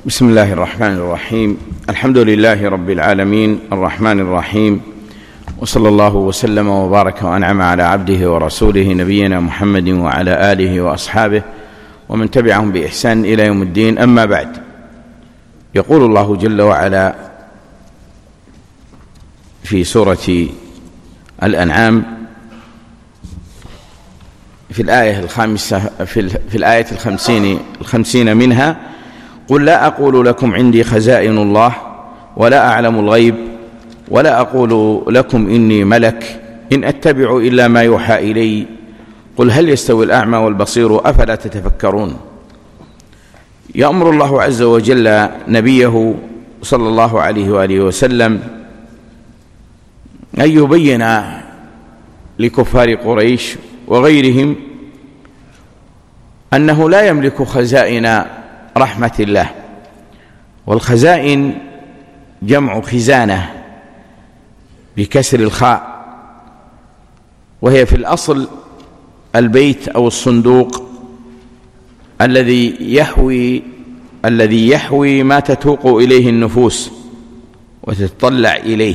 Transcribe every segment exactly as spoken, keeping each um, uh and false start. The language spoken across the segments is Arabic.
بسم الله الرحمن الرحيم. الحمد لله رب العالمين الرحمن الرحيم، وصلى الله وسلم وبارك وأنعم على عبده ورسوله نبينا محمد وعلى آله وأصحابه ومن تبعهم بإحسان إلى يوم الدين. أما بعد، يقول الله جل وعلا في سورة الأنعام في الآية الخامسة في الآية الخمسين الخمسين منها: قل لا أقول لكم عندي خزائن الله ولا أعلم الغيب ولا أقول لكم إني ملك إن أتبع إلا ما يوحى إلي قل هل يستوي الأعمى والبصير أفلا تتفكرون. يأمر الله عز وجل نبيه صلى الله عليه وآله وسلم أن يبين لكفار قريش وغيرهم أنه لا يملك خزائن رحمة الله، والخزائن جمع خزانة بكسر الخاء، وهي في الأصل البيت أو الصندوق الذي يحوي الذي يحوي ما تتوق إليه النفوس وتتطلع إليه.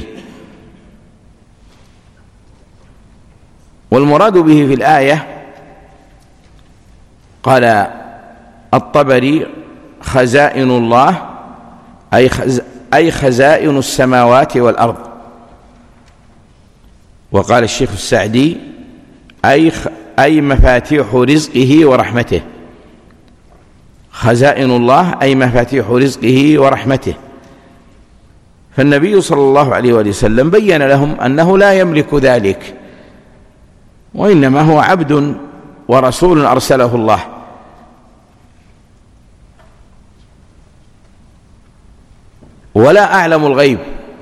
والمراد به في الآية قال الطبري خزائن الله أي, خز أي خزائن السماوات والأرض، وقال الشيخ السعدي أي, أي مفاتيح رزقه ورحمته. خزائن الله أي مفاتيح رزقه ورحمته. فالنبي صلى الله عليه وسلم بين لهم أنه لا يملك ذلك، وإنما هو عبد ورسول أرسله الله. ولا أعلم الغيب،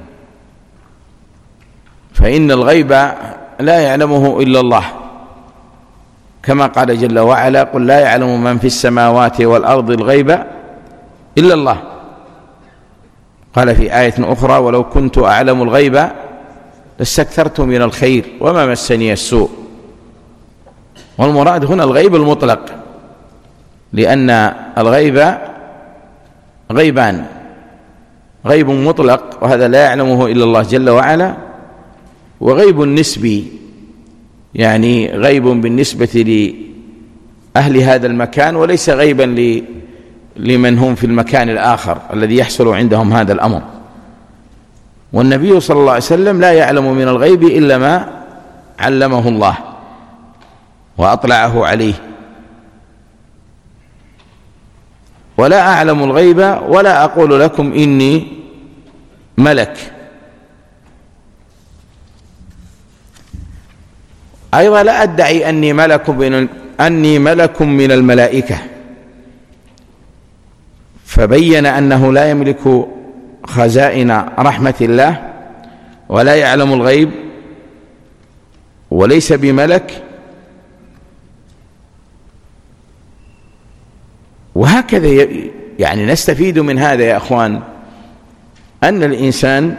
فإن الغيب لا يعلمه إلا الله، كما قال جل وعلا: قل لا يعلم من في السماوات والأرض الغيب إلا الله. قال في آية أخرى: ولو كنت أعلم الغيب لاستكثرت من الخير وما مسني السوء. والمراد هنا الغيب المطلق، لأن الغيب غيبان: غيب مطلق وهذا لا يعلمه إلا الله جل وعلا، وغيب نسبي يعني غيب بالنسبة لأهل هذا المكان وليس غيبا لمن هم في المكان الآخر الذي يحصل عندهم هذا الأمر. والنبي صلى الله عليه وسلم لا يعلم من الغيب إلا ما علمه الله وأطلعه عليه. ولا أعلم الغيب ولا أقول لكم إني ملك. أيضا لا أدعي أني ملك من أني ملك من الملائكة، فبين أنه لا يملك خزائن رحمة الله ولا يعلم الغيب وليس بملك. وهكذا يعني نستفيد من هذا يا أخوان أن الإنسان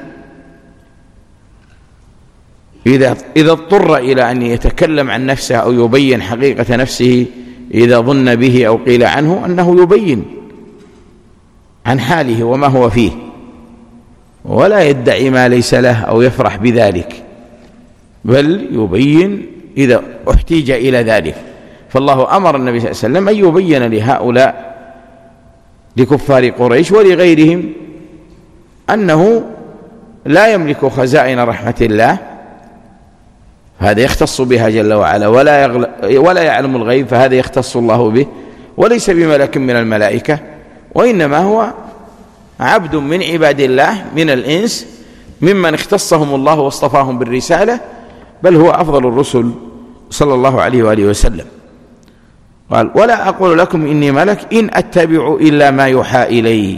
إذا إذا اضطر إلى أن يتكلم عن نفسه أو يبين حقيقة نفسه إذا ظن به أو قيل عنه، أنه يبين عن حاله وما هو فيه، ولا يدعي ما ليس له أو يفرح بذلك، بل يبين إذا احتيج إلى ذلك. فالله أمر النبي صلى الله عليه وسلم أن يبين لهؤلاء لكفار قريش ولغيرهم أنه لا يملك خزائن رحمة الله، هذا يختص بها جل وعلا، ولا, يغل... ولا يعلم الغيب، فهذا يختص الله به، وليس بملك من الملائكة، وإنما هو عبد من عباد الله من الإنس ممن اختصهم الله واصطفاهم بالرسالة، بل هو أفضل الرسل صلى الله عليه وآله وسلم. قال: ولا أقول لكم إني ملك إن أتبع إلا ما يوحى إلي،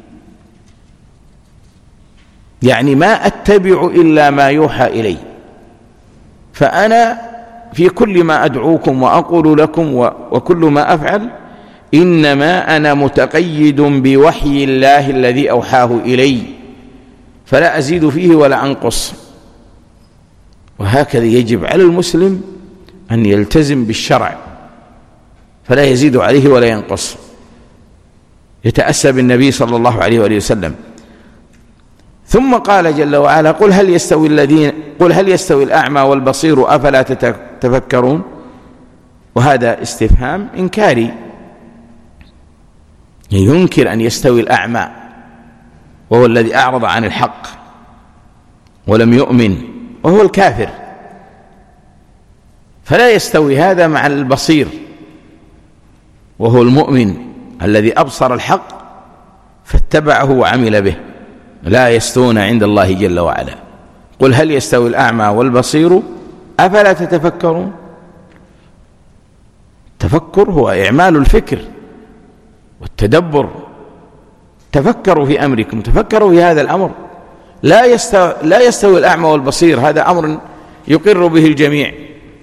يعني ما أتبع إلا ما يوحى إلي، فأنا في كل ما أدعوكم وأقول لكم وكل ما أفعل إنما أنا متقيد بوحي الله الذي أوحاه إلي، فلا أزيد فيه ولا أنقص. وهكذا يجب على المسلم أن يلتزم بالشرع، فلا يزيد عليه ولا ينقص. يتأسى بالنبي صلى الله عليه وآله وسلم. ثم قال جل وعلا: قل هل يستوي الذين قل هل يستوي الأعمى والبصير أفلا تتفكرون. وهذا استفهام إنكاري، ينكر أن يستوي الأعمى وهو الذي أعرض عن الحق ولم يؤمن وهو الكافر، فلا يستوي هذا مع البصير وهو المؤمن الذي أبصر الحق فاتبعه وعمل به. لا يستوون عند الله جل وعلا. قل هل يستوي الأعمى والبصير أفلا تتفكرون. التفكر هو إعمال الفكر والتدبر. تفكروا في أمركم، تفكروا في هذا الأمر. لا يستوي, لا يستوي الأعمى والبصير، هذا أمر يقر به الجميع.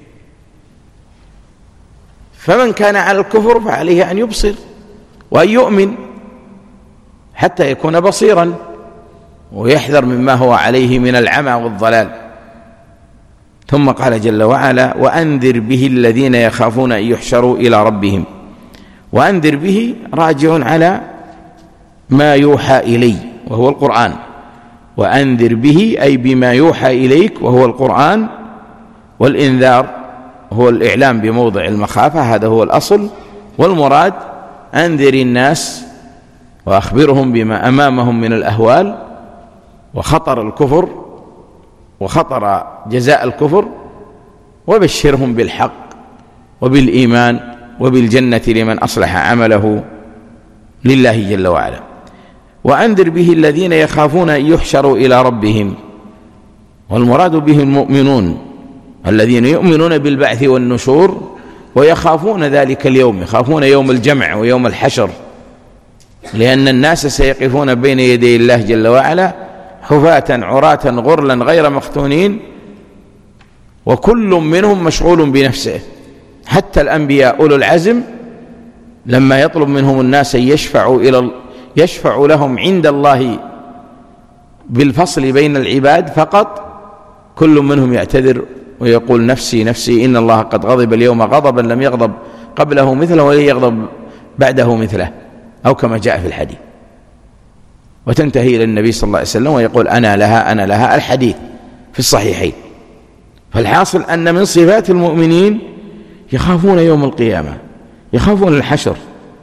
فمن كان على الكفر فعليه أن يبصر وأن يؤمن حتى يكون بصيرا ويحذر مما هو عليه من العمى والضلال. ثم قال جل وعلا: وأنذر به الذين يخافون أن يحشروا إلى ربهم. وأنذر به راجع على ما يوحى إلي وهو القرآن. وأنذر به أي بما يوحى إليك وهو القرآن. والإنذار هو الإعلام بموضع المخافة، هذا هو الأصل. والمراد أنذر الناس وأخبرهم بما أمامهم من الأهوال وخطر الكفر وخطر جزاء الكفر، وبشرهم بالحق وبالإيمان وبالجنة لمن أصلح عمله لله جل وعلا. وأنذر به الذين يخافون أن يحشروا إلى ربهم، والمراد به المؤمنون الذين يؤمنون بالبعث والنشور ويخافون ذلك اليوم، يخافون يوم الجمع ويوم الحشر، لأن الناس سيقفون بين يدي الله جل وعلا حفاة عراة غرلا غير مختونين، وكل منهم مشغول بنفسه. حتى الأنبياء أولو العزم لما يطلب منهم الناس أن يشفعوا إلى يشفع لهم عند الله بالفصل بين العباد فقط، كل منهم يعتذر ويقول: نفسي نفسي، إن الله قد غضب اليوم غضبا لم يغضب قبله مثله ولن يغضب بعده مثله، أو كما جاء في الحديث. وتنتهي إلى النبي صلى الله عليه وسلم ويقول: أنا لها أنا لها، الحديث في الصحيحين. فالحاصل أن من صفات المؤمنين يخافون يوم القيامة، يخافون الحشر.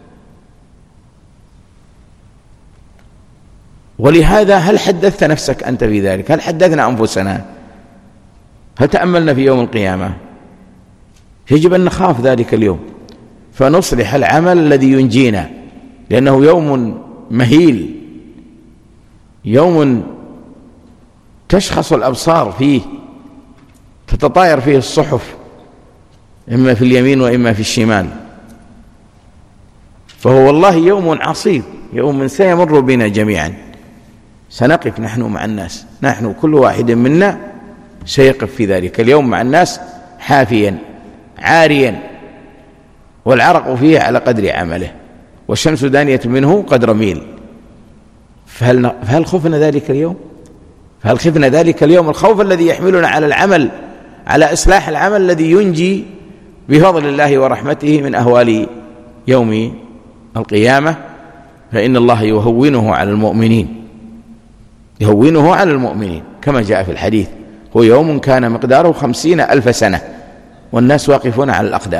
ولهذا هل حدثت نفسك أنت في ذلك؟ هل حدثنا أنفسنا؟ هل تأملنا في يوم القيامة؟ يجب أن نخاف ذلك اليوم فنصلح العمل الذي ينجينا، لأنه يوم مهيل، يوم تشخص الأبصار فيه، تتطاير فيه الصحف إما في اليمين وإما في الشمال. فهو والله يوم عصيب، يوم سيمر بنا جميعا. سنقف نحن مع الناس، نحن كل واحد منا سيقف في ذلك اليوم مع الناس حافيا عاريا، والعرق فيه على قدر عمله، والشمس دانية منه قدر ميل. فهل, فهل خفنا ذلك اليوم؟ فهل خفنا ذلك اليوم الخوف الذي يحملنا على العمل، على إصلاح العمل الذي ينجي بفضل الله ورحمته من أهوال يوم القيامة؟ فإن الله يهونه على المؤمنين، يهونه على المؤمنين كما جاء في الحديث: هو يوم كان مقداره خمسين ألف سنة والناس واقفون على الأقدام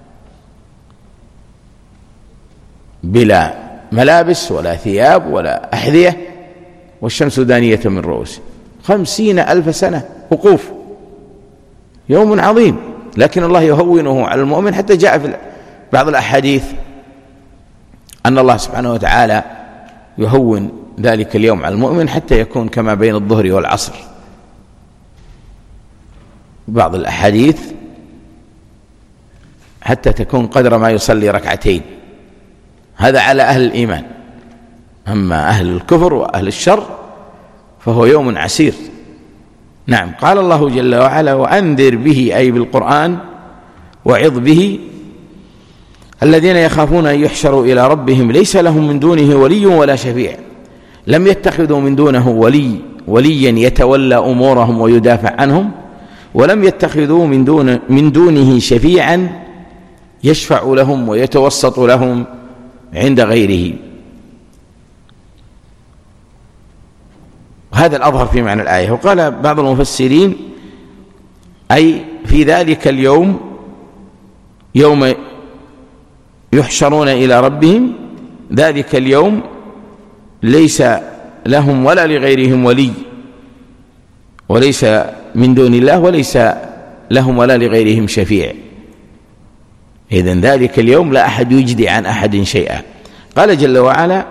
بلا ملابس ولا ثياب ولا أحذية، والشمس دانية من رؤوسهم. خمسين ألف سنة وقوف، يوم عظيم، لكن الله يهونه على المؤمن. حتى جاء في بعض الأحاديث أن الله سبحانه وتعالى يهون ذلك اليوم على المؤمن حتى يكون كما بين الظهر والعصر. بعض الأحاديث حتى تكون قدر ما يصلي ركعتين، هذا على أهل الإيمان. أما أهل الكفر وأهل الشر فهو يوم عسير. نعم، قال الله جل وعلا: وأنذر به أي بالقرآن، وعظ به الذين يخافون أن يحشروا إلى ربهم ليس لهم من دونه ولي ولا شفيع. لم يتخذوا من دونه ولي وليا يتولى أمورهم ويدافع عنهم، ولم يتخذوا من دون من دونه شفيعا يشفع لهم ويتوسط لهم عند غيره. وهذا الأظهر في معنى الآية. وقال بعض المفسرين أي في ذلك اليوم يوم يحشرون إلى ربهم، ذلك اليوم ليس لهم ولا لغيرهم ولي، وليس من دون الله، وليس لهم ولا لغيرهم شفيع. إذن ذلك اليوم لا أحد يجدي عن أحد شيئا. قال جل وعلا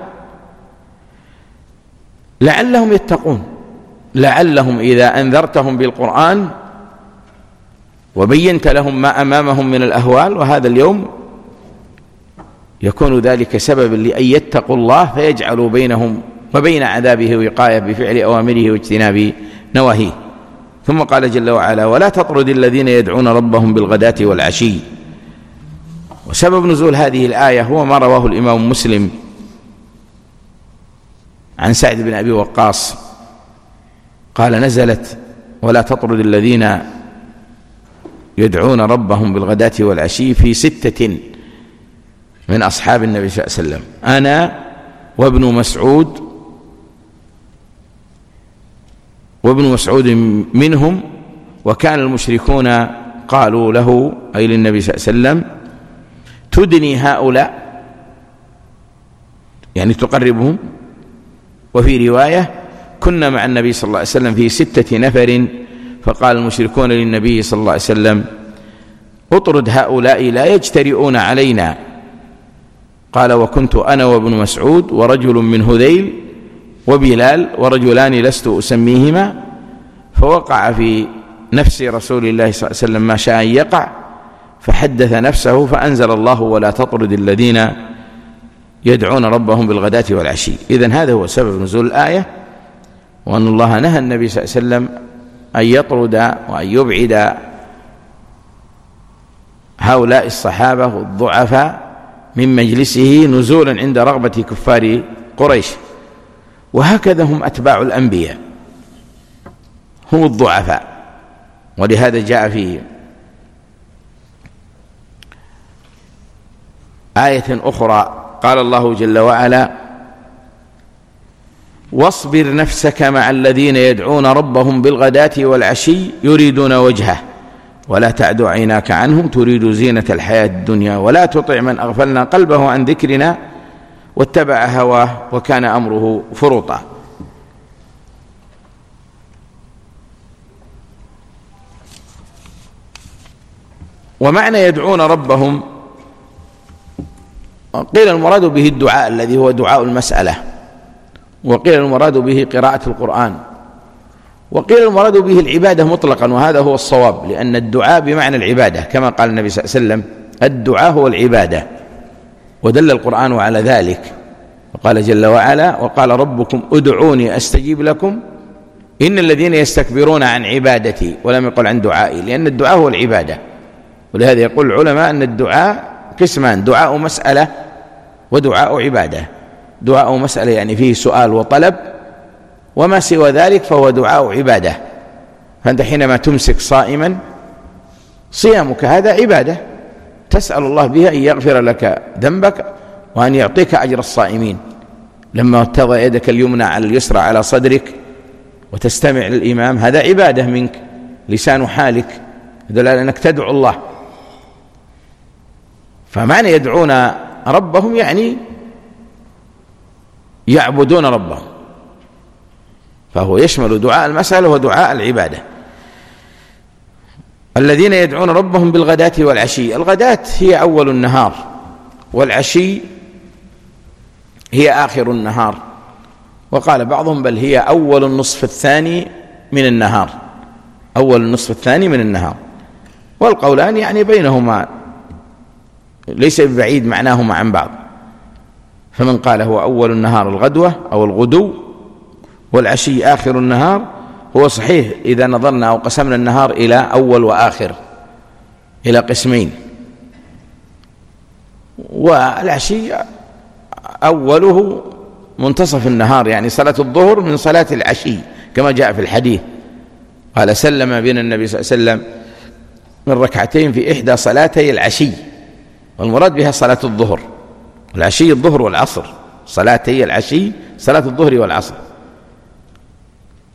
لعلهم يتقون، لعلهم إذا أنذرتهم بالقرآن وبينت لهم ما أمامهم من الأهوال، وهذا اليوم يكون ذلك سببا لأن يتقوا الله فيجعلوا بينهم وبين عذابه وقاية بفعل أوامره واجتناب نواهيه. ثم قال جل وعلا ولا تطرد الذين يدعون ربهم بالغداة والعشي. وسبب نزول هذه الآية هو ما رواه الإمام مسلم عن سعد بن أبي وقاص قال نزلت ولا تطرد الذين يدعون ربهم بالغداة والعشي في ستة من أصحاب النبي صلى الله عليه وسلم، أنا وابن مسعود وابن مسعود منهم، وكان المشركون قالوا له أي للنبي صلى الله عليه وسلم تدني هؤلاء يعني تقربهم. وفي رواية كنا مع النبي صلى الله عليه وسلم في ستة نفر فقال المشركون للنبي صلى الله عليه وسلم اطرد هؤلاء لا يجترئون علينا. قال وكنت أنا وابن مسعود ورجل من هذيل وبلال ورجلان لست أسميهما، فوقع في نفس رسول الله صلى الله عليه وسلم ما شاء أن يقع فحدث نفسه فأنزل الله ولا تطرد الذين يدعون ربهم بالغداة والعشي. إذن هذا هو سبب نزول الآية، وأن الله نهى النبي صلى الله عليه وسلم أن يطرد وأن يبعد هؤلاء الصحابة الضعفاء من مجلسه نزولا عند رغبة كفار قريش. وهكذا هم أتباع الأنبياء، هم الضعفاء. ولهذا جاء في آية أخرى قال الله جل وعلا واصبر نفسك مع الذين يدعون ربهم بالغداة والعشي يريدون وجهه ولا تعد عيناك عنهم تريد زينة الحياة الدنيا ولا تطع من أغفلنا قلبه عن ذكرنا واتبع هواه وكان أمره فرطا. ومعنى يدعون ربهم قيل المراد به الدعاء الذي هو دعاء المسألة، وقيل المراد به قراءة القرآن، وقيل المراد به العبادة مطلقا، وهذا هو الصواب، لأن الدعاء بمعنى العبادة كما قال النبي صلى الله عليه وسلم الدعاء هو العبادة، ودل القرآن على ذلك. وقال جل وعلا وقال ربكم ادعوني أستجيب لكم إن الذين يستكبرون عن عبادتي، ولم يقل عن دعائي، لأن الدعاء هو العبادة. ولهذا يقول العلماء أن الدعاء قسمان، دعاء مسألة ودعاء عبادة. دعاء مسألة يعني فيه سؤال وطلب، وما سوى ذلك فهو دعاء عبادة. فأنت حينما تمسك صائما صيامك هذا عبادة تسأل الله بها أن يغفر لك ذنبك وأن يعطيك أجر الصائمين. لما تضع يدك اليمنى على اليسرى على صدرك وتستمع للإمام هذا عبادة منك، لسان حالك يدل على أنك تدعو الله. فمعنى يدعون ربهم يعني يعبدون ربهم، فهو يشمل دعاء المسألة ودعاء العبادة. الذين يدعون ربهم بالغداة والعشي، الغداة هي أول النهار والعشي هي آخر النهار، وقال بعضهم بل هي أول النصف الثاني من النهار، أول النصف الثاني من النهار. والقولان يعني بينهما ليس ببعيد معناهما عن بعض، فمن قال هو أول النهار الغدوة أو الغدو والعشي آخر النهار هو صحيح إذا نظرنا أو قسمنا النهار إلى أول وآخر إلى قسمين، والعشي أوله منتصف النهار يعني صلاة الظهر من صلاة العشي كما جاء في الحديث قال سلم بنا النبي صلى الله عليه وسلم من ركعتين في إحدى صلاتي العشي، والمراد بها صلاة الظهر، والعشي الظهر والعصر، صلاتي العشي صلاة الظهر والعصر.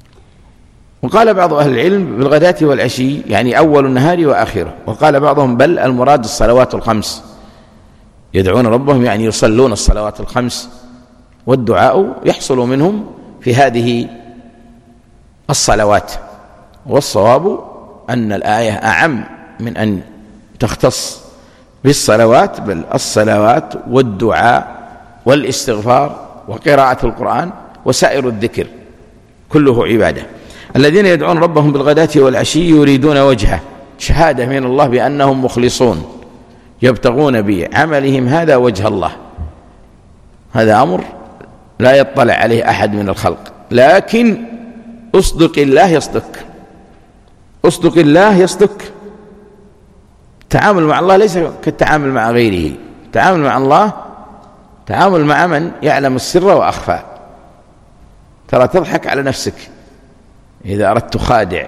وقال بعض أهل العلم بالغداة والعشي يعني أول النهار وآخره، وقال بعضهم بل المراد الصلوات الخمس، يدعون ربهم يعني يصلون الصلوات الخمس، والدعاء يحصل منهم في هذه الصلوات. والصواب أن الآية أعم من أن تختص بالصلوات، بل الصلوات والدعاء والاستغفار وقراءة القرآن وسائر الذكر كله عبادة. الذين يدعون ربهم بالغداة والعشي يريدون وجهه، شهادة من الله بأنهم مخلصون يبتغون بعملهم هذا وجه الله. هذا أمر لا يطلع عليه أحد من الخلق، لكن أصدق الله يصدق، أصدق الله يصدق. التعامل مع الله ليس كالتعامل مع غيره، التعامل مع الله تعامل مع من يعلم السر وأخفى. ترى تضحك على نفسك إذا أردت خادع،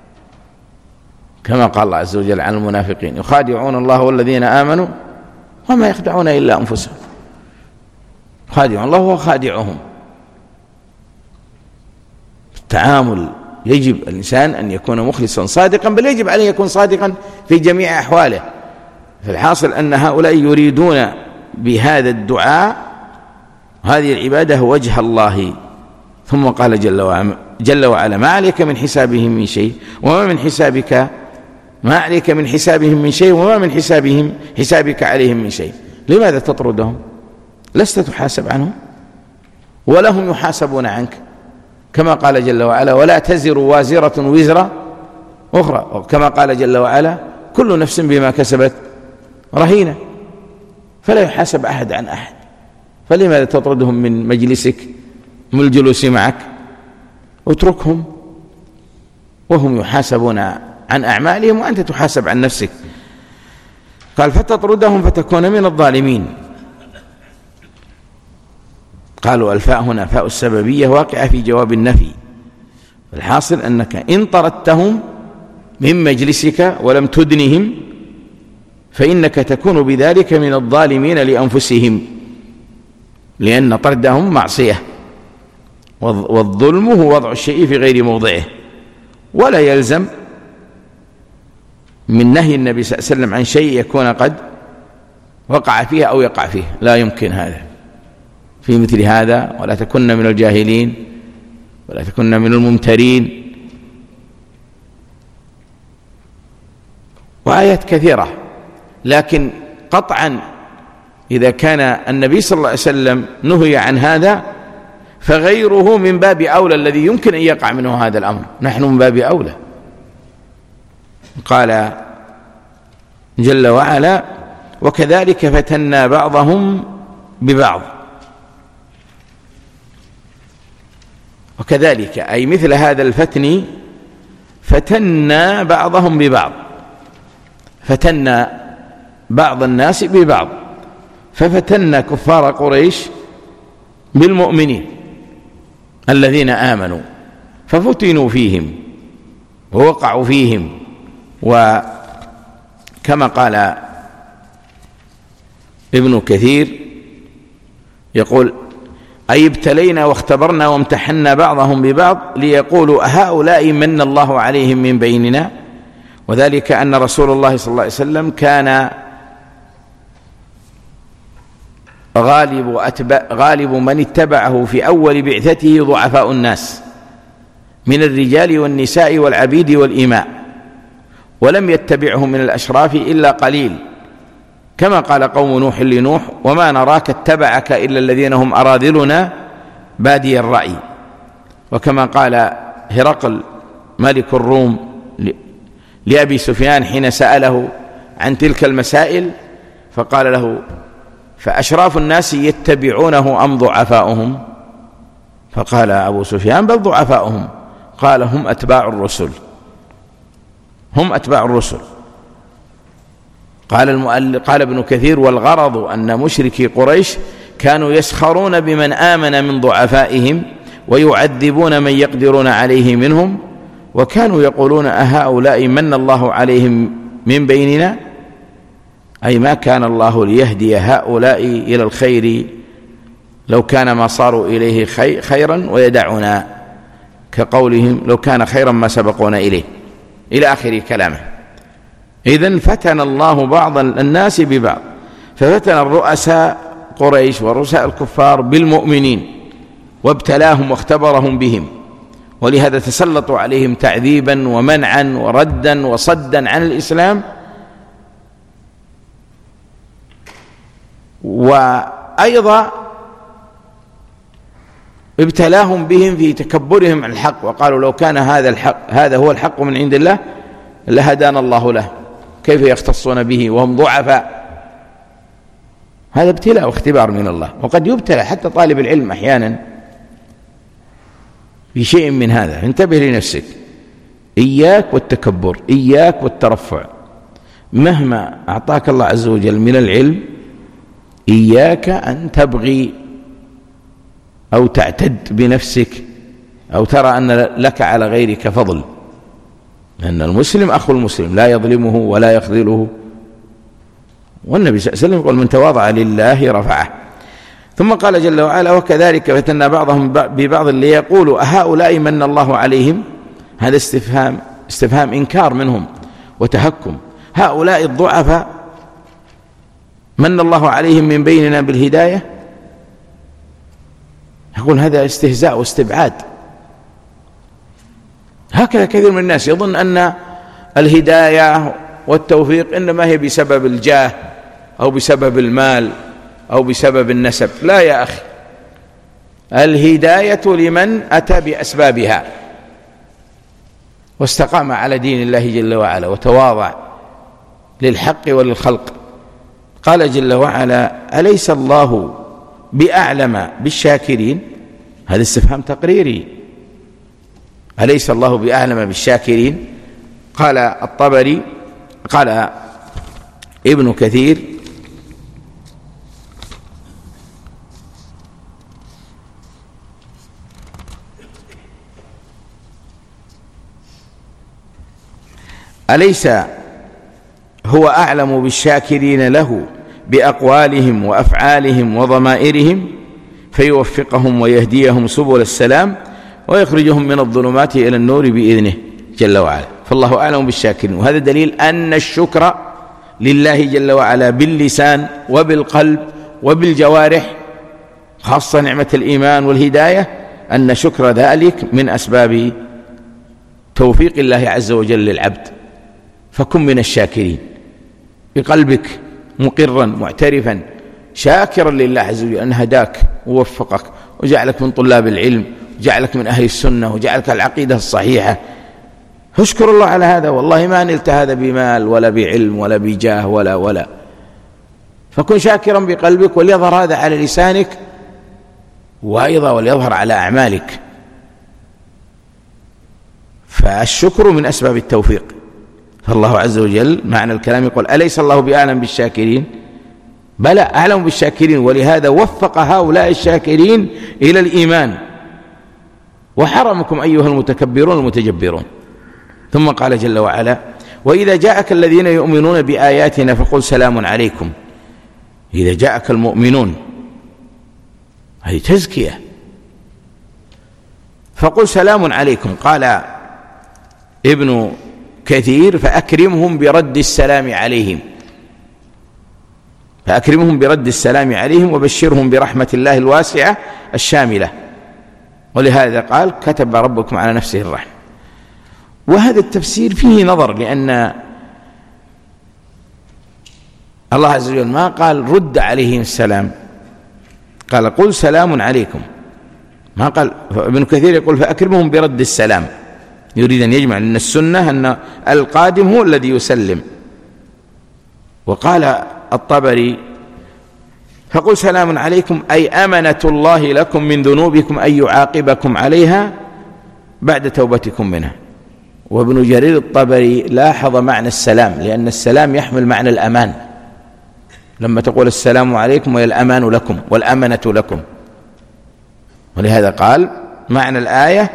كما قال الله عز وجل عن المنافقين يخادعون الله والذين آمنوا وما يخدعون إلا أنفسهم، يخادعون الله وخادعهم. التعامل يجب الإنسان أن يكون مخلصا صادقا، بل يجب عليه يكون صادقا في جميع أحواله. فالحاصل أن هؤلاء يريدون بهذا الدعاء هذه العبادة وجه الله. ثم قال جل وعلا, جل وعلا ما عليك من حسابهم من شيء وما من حسابك ما عليك من حسابهم من شيء وما من حسابهم حسابك عليهم من شيء. لماذا تطردهم؟ لست تحاسب عنهم ولا هم يحاسبون عنك، كما قال جل وعلا ولا تزر وازرة وزر أخرى، وكما قال جل وعلا كل نفس بما كسبت رهينة، فلا يحاسب أحد عن أحد. فلماذا تطردهم من مجلسك من الجلوس معك؟ اتركهم وهم يحاسبون عن أعمالهم وأنت تحاسب عن نفسك. قال فتطردهم فتكون من الظالمين. قالوا الفاء هنا فاء السببية واقعة في جواب النفي. الحاصل أنك إن طردتهم من مجلسك ولم تدنهم فإنك تكون بذلك من الظالمين لأنفسهم، لأن طردهم معصية، والظلم هو وضع الشيء في غير موضعه. ولا يلزم من نهي النبي صلى الله عليه وسلم عن شيء يكون قد وقع فيه أو يقع فيه، لا يمكن هذا في مثل هذا. ولا تكن من الجاهلين ولا تكن من الممترين، وآيات كثيرة. لكن قطعا إذا كان النبي صلى الله عليه وسلم نهي عن هذا فغيره من باب أولى الذي يمكن أن يقع منه هذا الأمر، نحن من باب أولى. قال جل وعلا وكذلك فتنا بعضهم ببعض. وكذلك أي مثل هذا الفتن فتنا بعضهم ببعض، فتنا بعض الناس ببعض، ففتنا كفار قريش بالمؤمنين الذين آمنوا ففتنوا فيهم ووقعوا فيهم. وكما قال ابن كثير يقول أي ابتلينا واختبرنا وامتحنا بعضهم ببعض ليقولوا أهؤلاء من الله عليهم من بيننا. وذلك أن رسول الله صلى الله عليه وسلم كان غالب, أتبع غالب من اتبعه في أول بعثته ضعفاء الناس من الرجال والنساء والعبيد والإماء، ولم يتبعه من الأشراف إلا قليل، كما قال قوم نوح لنوح وما نراك اتبعك إلا الذين هم أراذلنا بادي الرأي. وكما قال هرقل ملك الروم لأبي سفيان حين سأله عن تلك المسائل فقال له فأشراف الناس يتبعونه أم ضعفاؤهم؟ فقال أبو سفيان بل ضعفاؤهم. قال هم أتباع الرسل، هم أتباع الرسل. قال المؤلف قال ابن كثير والغرض أن مشركي قريش كانوا يسخرون بمن آمن من ضعفائهم ويعذبون من يقدرون عليه منهم، وكانوا يقولون أهؤلاء من الله عليهم من بيننا، أي ما كان الله ليهدي هؤلاء إلى الخير لو كان ما صاروا إليه خيرا ويدعنا كقولهم لو كان خيرا ما سبقونا إليه إلى آخر كلامه. إذن فتن الله بعض الناس ببعض، ففتن الرؤساء قريش ورؤساء الكفار بالمؤمنين وابتلاهم واختبرهم بهم، ولهذا تسلطوا عليهم تعذيبا ومنعا وردا وصدا عن الإسلام، وأيضا ابتلاهم بهم في تكبرهم عن الحق، وقالوا لو كان هذا الحق هذا هو الحق من عند الله لهدانا الله له، كيف يختصون به وهم ضعفاء؟ هذا ابتلاء واختبار من الله. وقد يبتلى حتى طالب العلم أحيانا في شيء من هذا، انتبه لنفسك، إياك والتكبر، إياك والترفع، مهما أعطاك الله عز وجل من العلم إياك أن تبغي أو تعتد بنفسك أو ترى أن لك على غيرك فضل، لأن المسلم أخو المسلم لا يظلمه ولا يخذله، والنبي صلى الله عليه وسلم يقول من تواضع لله رفعه. ثم قال جل وعلا وكذلك فتنا بعضهم ببعض ليقولوا أهؤلاء من الله عليهم، هذا استفهام استفهام إنكار منهم وتهكم، هؤلاء الضعفاء من الله عليهم من بيننا بالهداية، يقول هذا استهزاء واستبعاد. هكذا كثير من الناس يظن أن الهداية والتوفيق إنما هي بسبب الجاه أو بسبب المال أو بسبب النسب. لا يا أخي، الهداية لمن أتى بأسبابها واستقام على دين الله جل وعلا وتواضع للحق وللخلق. قال جل وعلا أليس الله بأعلم بالشاكرين، هذا استفهام تقريري، أليس الله بأعلم بالشاكرين؟ قال الطبري قال ابن كثير أليس هو أعلم بالشاكرين له بأقوالهم وأفعالهم وضمائرهم فيوفقهم ويهديهم سبل السلام ويخرجهم من الظلمات إلى النور بإذنه جل وعلا. فالله أعلم بالشاكرين، وهذا دليل أن الشكر لله جل وعلا باللسان وبالقلب وبالجوارح، خاصة نعمة الإيمان والهداية، أن شكر ذلك من أسباب توفيق الله عز وجل للعبد. فكن من الشاكرين بقلبك مقرا معترفا شاكرا لله عز وجل أن هداك ووفقك وجعلك من طلاب العلم وجعلك من أهل السنة وجعلك العقيدة الصحيحة، اشكر الله على هذا. والله ما نلت هذا بمال ولا بعلم ولا بجاه ولا ولا فكن شاكرا بقلبك، وليظهر هذا على لسانك وأيضا وليظهر على أعمالك. فالشكر من أسباب التوفيق. فالله عز وجل معنى الكلام يقول أليس الله بأعلم بالشاكرين؟ بلى أعلم بالشاكرين، ولهذا وفق هؤلاء الشاكرين إلى الإيمان وحرمكم أيها المتكبرون المتجبرون. ثم قال جل وعلا وإذا جاءك الذين يؤمنون بآياتنا فقل سلام عليكم. إذا جاءك المؤمنون هذه تزكية، فقل سلام عليكم. قال ابن كثير فأكرمهم برد السلام عليهم، فأكرمهم برد السلام عليهم وبشرهم برحمة الله الواسعة الشاملة. ولهذا قال كتب ربكم على نفسه الرحمة. وهذا التفسير فيه نظر، لأن الله عز وجل ما قال رد عليهم السلام، قال قل سلام عليكم، ما قال. ابن كثير يقول فأكرمهم برد السلام، يريد أن يجمع أن السنة أن القادم هو الذي يسلم. وقال الطبري فقل سلام عليكم أي أمنة الله لكم من ذنوبكم أن يعاقبكم عليها بعد توبتكم منها. وابن جرير الطبري لاحظ معنى السلام، لأن السلام يحمل معنى الأمان، لما تقول السلام عليكم وهي الأمان لكم والأمنة لكم. ولهذا قال معنى الآية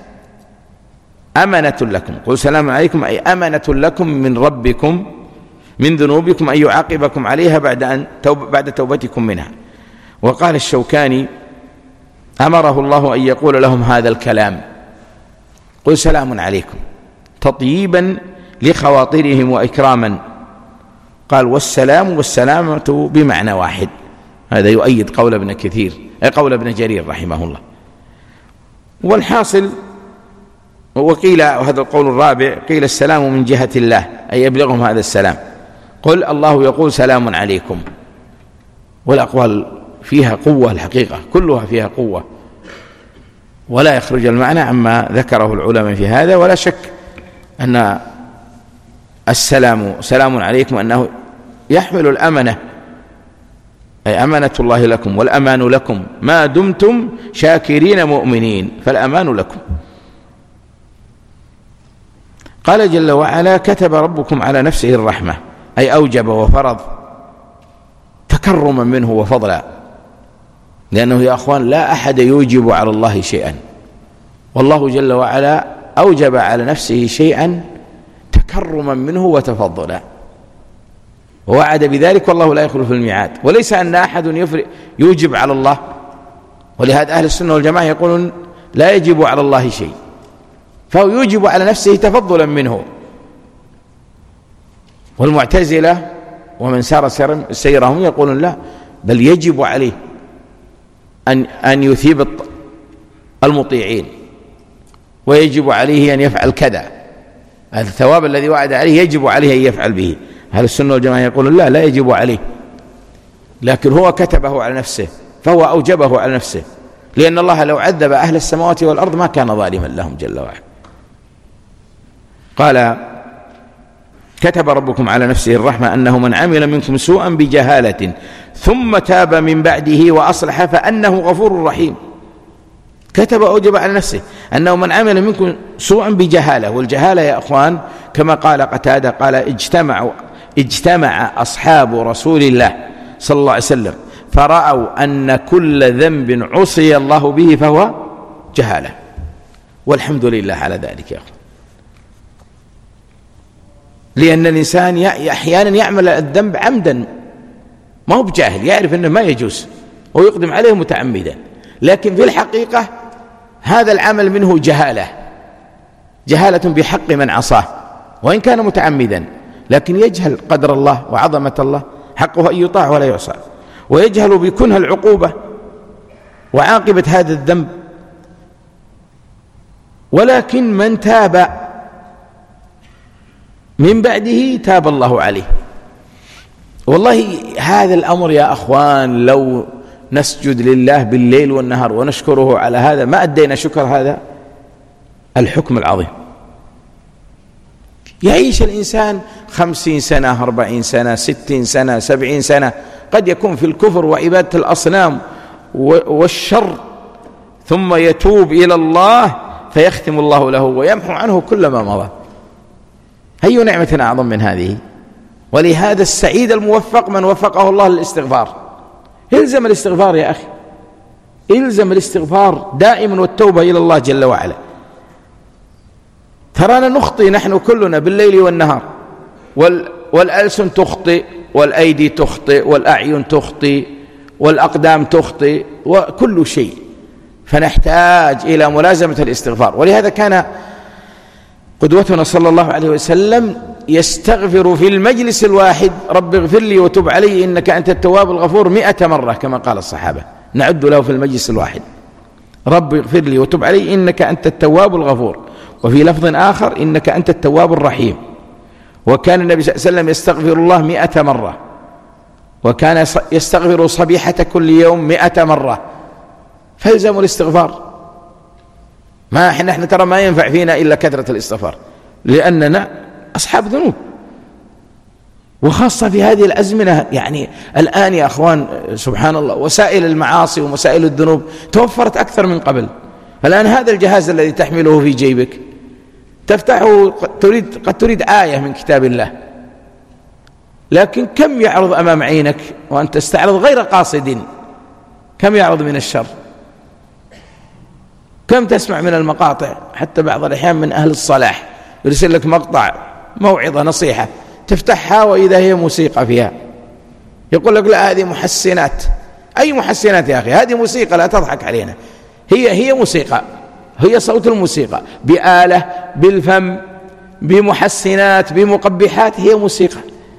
أمنة لكم، قل سلام عليكم أي أمنة لكم من ربكم من ذنوبكم أن يعاقبكم عليها بعد أن توب بعد توبتكم منها. وقال الشوكاني أمره الله أن يقول لهم هذا الكلام، قل سلام عليكم تطييبا لخواطرهم وإكراما. قال والسلام والسلامة بمعنى واحد. هذا يؤيد قول ابن كثير أي قول ابن جرير رحمه الله. والحاصل وقيل وهذا القول الرابع قيل السلام من جهة الله أي يبلغهم هذا السلام. قل الله يقول سلام عليكم. والأقوال فيها قوة الحقيقة كلها فيها قوة ولا يخرج المعنى عما ذكره العلماء في هذا. ولا شك أن السلام سلام عليكم أنه يحمل الأمنة أي أمانة الله لكم والأمان لكم ما دمتم شاكرين مؤمنين فالأمان لكم. قال جل وعلا كتب ربكم على نفسه الرحمة أي أوجب وفرض تكرما منه وفضلا. لأنه يا أخوان لا أحد يوجب على الله شيئا والله جل وعلا أوجب على نفسه شيئا تكرما منه وتفضلا ووعد بذلك والله لا يخلف الميعاد. وليس أن أحد يوجب على الله. ولهذا أهل السنة والجماعة يقولون لا يجب على الله شيء فهو يوجب على نفسه تفضلا منه. والمعتزلة ومن سار سيرهم يقولون لا بل يجب عليه أن أن يثيب المطيعين ويجب عليه أن يفعل كذا. هذا الثواب الذي وعد عليه يجب عليه أن يفعل به. أهل السنة والجماعة يقولون لا لا يجب عليه لكن هو كتبه على نفسه فهو أوجبه على نفسه. لأن الله لو عذب أهل السماوات والأرض ما كان ظالما لهم جل وعلا. قال كتب ربكم على نفسه الرحمة أنه من عمل منكم سوءا بجهالة ثم تاب من بعده وأصلح فأنه غفور رحيم. كتب أوجب على نفسه أنه من عمل منكم سوءا بجهالة. والجهالة يا أخوان كما قال قتادة قال اجتمعوا اجتمع أصحاب رسول الله صلى الله عليه وسلم فرأوا أن كل ذنب عصي الله به فهو جهالة. والحمد لله على ذلك يا أخوان. لأن الإنسان أحيانا يعمل الذنب عمدا ما هو بجاهل يعرف أنه ما يجوز ويقدم عليه متعمدا لكن في الحقيقة هذا العمل منه جهالة جهالة بحق من عصاه وإن كان متعمدا لكن يجهل قدر الله وعظمة الله حقه أن يطاع ولا يعصى ويجهل بكنه العقوبة وعاقبة هذا الذنب. ولكن من تاب من بعده تاب الله عليه. والله هذا الأمر يا أخوان لو نسجد لله بالليل والنهار ونشكره على هذا ما أدينا شكر هذا الحكم العظيم. يعيش الإنسان خمسين سنة أربعين سنة ستين سنة سبعين سنة قد يكون في الكفر وعبادة الأصنام والشر ثم يتوب إلى الله فيختم الله له ويمحو عنه كل ما مضى. أي نعمة أعظم من هذه. ولهذا السعيد الموفق من وفقه الله للاستغفار. إلزم الاستغفار يا أخي إلزم الاستغفار دائما والتوبة إلى الله جل وعلا. ترانا نخطئ نحن كلنا بالليل والنهار والألسن تخطئ والأيدي تخطئ والأعين تخطئ والأقدام تخطئ وكل شيء فنحتاج إلى ملازمة الاستغفار. ولهذا كان قدوتنا صلى الله عليه وسلم يستغفر في المجلس الواحد رب اغفر لي وتب علي إنك أنت التواب الغفور مئة مرة كما قال الصحابة نعد له في المجلس الواحد رب اغفر لي وتب علي إنك أنت التواب الغفور. وفي لفظ آخر إنك أنت التواب الرحيم. وكان النبي صلى الله عليه وسلم يستغفر الله مئة مرة وكان يستغفر صبيحة كل يوم مئة مرة. فالزموا الاستغفار. ما احنا احنا ترى ما ينفع فينا إلا كثرة الاستغفار لأننا أصحاب ذنوب وخاصة في هذه الأزمنة. يعني الآن يا أخوان سبحان الله وسائل المعاصي ومسائل الذنوب توفرت أكثر من قبل. الآن هذا الجهاز الذي تحمله في جيبك تفتحه تريد قد تريد آية من كتاب الله لكن كم يعرض أمام عينك وأنت تستعرض غير قاصد. كم يعرض من الشر كم تسمع من المقاطع حتى بعض الأحيان من أهل الصلاح يرسل لك مقطع موعظة نصيحة تفتحها وإذا هي موسيقى فيها يقول لك لا هذه محسنات. أي محسنات يا أخي هذه موسيقى لا تضحك علينا هي هي موسيقى هي صوت الموسيقى، بآلة، بالفم، بمحسنات، بمقبحات، هي موسيقى.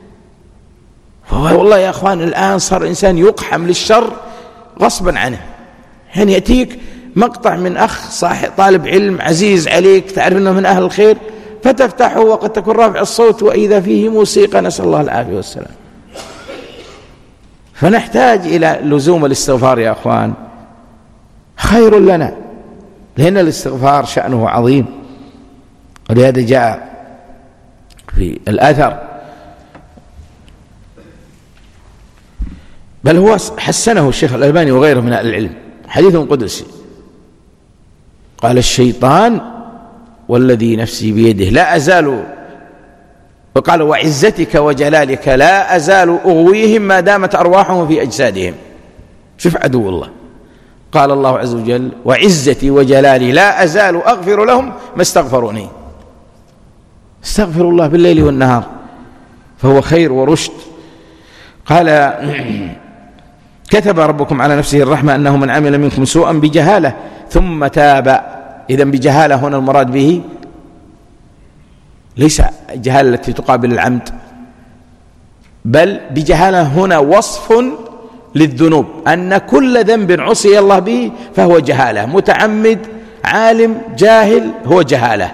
والله يا أخوان الآن صار الإنسان يقحم للشر غصبا عنه، يعني يأتيك مقطع من أخ صاحب طالب علم عزيز عليك تعرف أنه من أهل الخير فتفتحه وقد تكون رافع الصوت وإذا فيه موسيقى، نسأل الله العافية والسلام. فنحتاج إلى لزوم الاستغفار يا أخوان، خير لنا، لأن الاستغفار شأنه عظيم. ولهذا جاء في الأثر، بل هو حسنه الشيخ الألباني وغيره من أهل العلم، حديث قدسي قال الشيطان والذي نفسي بيده لا أزال، وقال وعزتك وجلالك لا أزال أغويهم ما دامت أرواحهم في أجسادهم. شوف عدو الله، قال الله عز وجل وعزتي وجلالي لا أزال أغفر لهم ما استغفروني. استغفر الله بالليل والنهار فهو خير ورشد. قال كتب ربكم على نفسه الرحمة أنه من عمل منكم سوءا بجهالة ثم تاب. إذن بجهالة هنا المراد به ليس الجهالة التي تقابل العمد، بل بجهالة هنا وصف للذنوب، أن كل ذنب عصي الله به فهو جهالة، متعمد، عالم، جاهل، هو جهالة.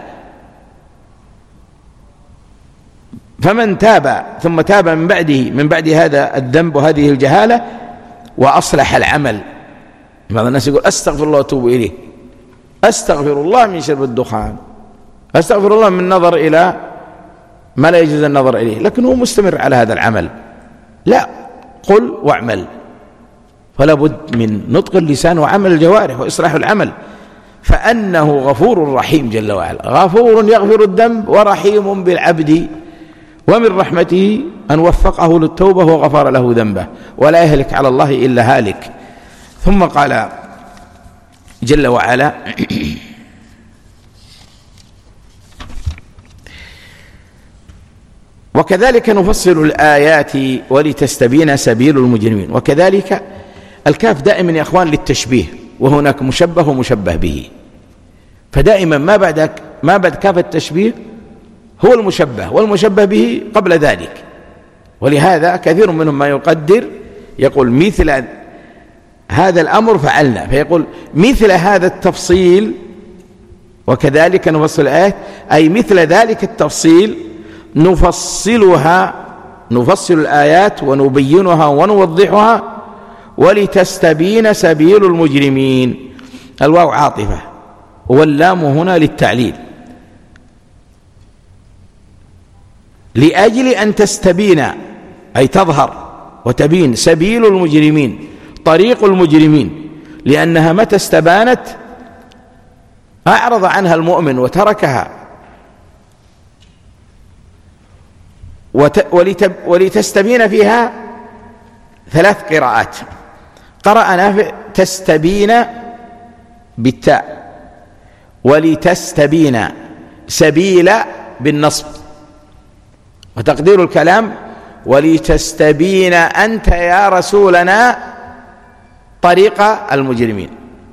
فمن تاب ثم تاب من بعده من بعد هذا الذنب وهذه الجهالة وأصلح العمل. بعض الناس يقول أستغفر الله وأتوب إليه، أستغفر الله من شرب الدخان، أستغفر الله من نظر إلى ما لا يجوز النظر إليه، لكن هو مستمر على هذا العمل. لا، قل واعمل، فلا بد من نطق اللسان وعمل الجوارح وإصلاح العمل، فأنه غفور رحيم جل وعلا، غفور يغفر الذنب ورحيم بالعبد، ومن رحمته أن وفقه للتوبة وغفر له ذنبه، ولا يهلك على الله إلا هالك. ثم قال جل وعلا وكذلك نفصل الآيات ولتستبين سبيل المجرمين. وكذلك الكاف دائما يا أخوان للتشبيه، وهناك مشبه ومشبه به، فدائما ما بعد ما بعد كاف التشبيه هو المشبه، والمشبه به قبل ذلك. ولهذا كثير منهم ما يقدر يقول مثل هذا الأمر فعلنا، فيقول مثل هذا التفصيل. وكذلك نفصل الآيات أي مثل ذلك التفصيل نفصلها، نفصل الآيات ونبينها ونوضحها ولتستبين سبيل المجرمين. الواو عاطفة واللام هنا للتعليل، لأجل أن تستبين أي تظهر وتبين سبيل المجرمين، طريق المجرمين، لأنها متى استبانت أعرض عنها المؤمن وتركها. ولتستبين فيها ثلاث قراءات، قرأ نافع تستبين بالتاء، ولتستبين سبيل بالنصب، وتقدير الكلام ولتستبين أنت يا رسولنا طريق المجرمين،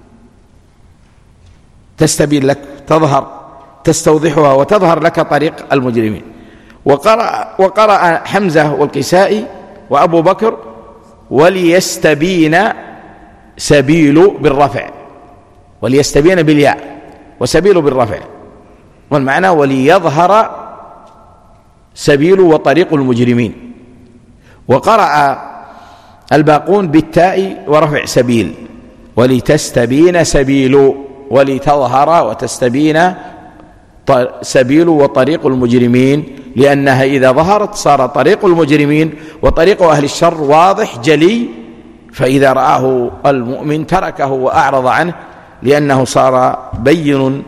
تستبين لك، تظهر، تستوضحها وتظهر لك طريق المجرمين. وقرأ, وقرأ حمزة والكسائي وأبو بكر وليستبين سبيل بالرفع، وليستبين بالياء، وسبيل بالرفع، والمعنى وليظهر سبيل وطريق المجرمين. وقرأ الباقون بالتاء ورفع سبيل، ولتستبين سبيل، ولتظهر وتستبين سبيل وطريق المجرمين، لأنها إذا ظهرت صار طريق المجرمين وطريق أهل الشر واضح جلي، فإذا رآه المؤمن تركه وأعرض عنه، لأنه صار بين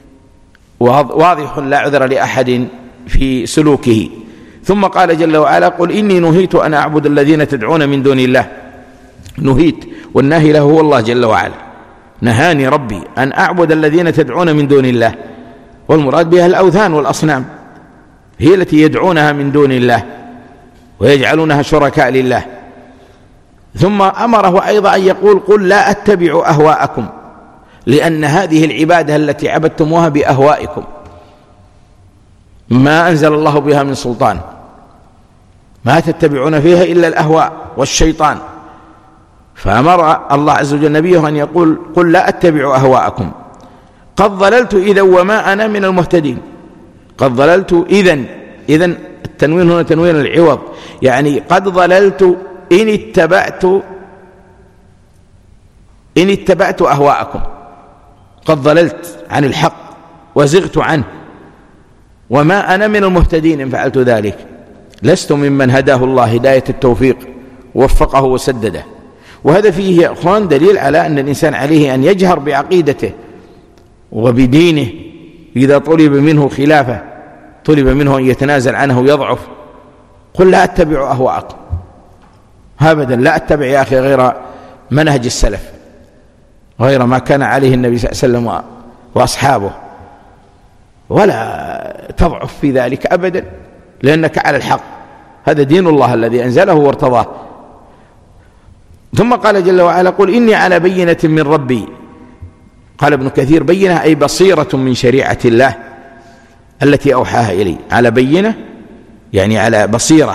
واضح لا عذر لأحد في سلوكه. ثم قال جل وعلا قل إني نهيت أن أعبد الذين تدعون من دون الله. نهيت، والناهي له هو الله جل وعلا، نهاني ربي أن أعبد الذين تدعون من دون الله، والمراد بها الأوثان والأصنام، هي التي يدعونها من دون الله ويجعلونها شركاء لله. ثم أمره أيضا أن يقول قل لا أتبع أهواءكم، لأن هذه العبادة التي عبدتموها بأهوائكم ما أنزل الله بها من سلطان، ما تتبعون فيها إلا الأهواء والشيطان. فأمر الله عز وجل نبيه أن يقول قل لا أتبع أهواءكم قد ضللت إذا وما أنا من المهتدين. قد ضللت إذن، إذن التنوين هنا تنوين العوض، يعني قد ضللت إن اتبعت إن اتبعت أهواءكم، قد ضللت عن الحق وزغت عنه، وما أنا من المهتدين إن فعلت ذلك، لست ممن هداه الله هداية التوفيق ووفقه وسدده. وهذا فيه يا أخوان دليل على أن الإنسان عليه أن يجهر بعقيدته وبدينه. إذا طلب منه خلافه، طلب منه أن يتنازل عنه ويضعف، قل لا أتبع أهواءكم أبدا، لا أتبع يا أخي غير منهج السلف، غير ما كان عليه النبي صلى الله عليه وسلم وأصحابه، ولا تضعف في ذلك أبدا لأنك على الحق. هذا دين الله الذي أنزله وارتضاه. ثم قال جل وعلا قل إني على بينة من ربي. قال ابن كثير بينة أي بصيرة من شريعة الله التي أوحاها إلي. على بينة يعني على بصيرة،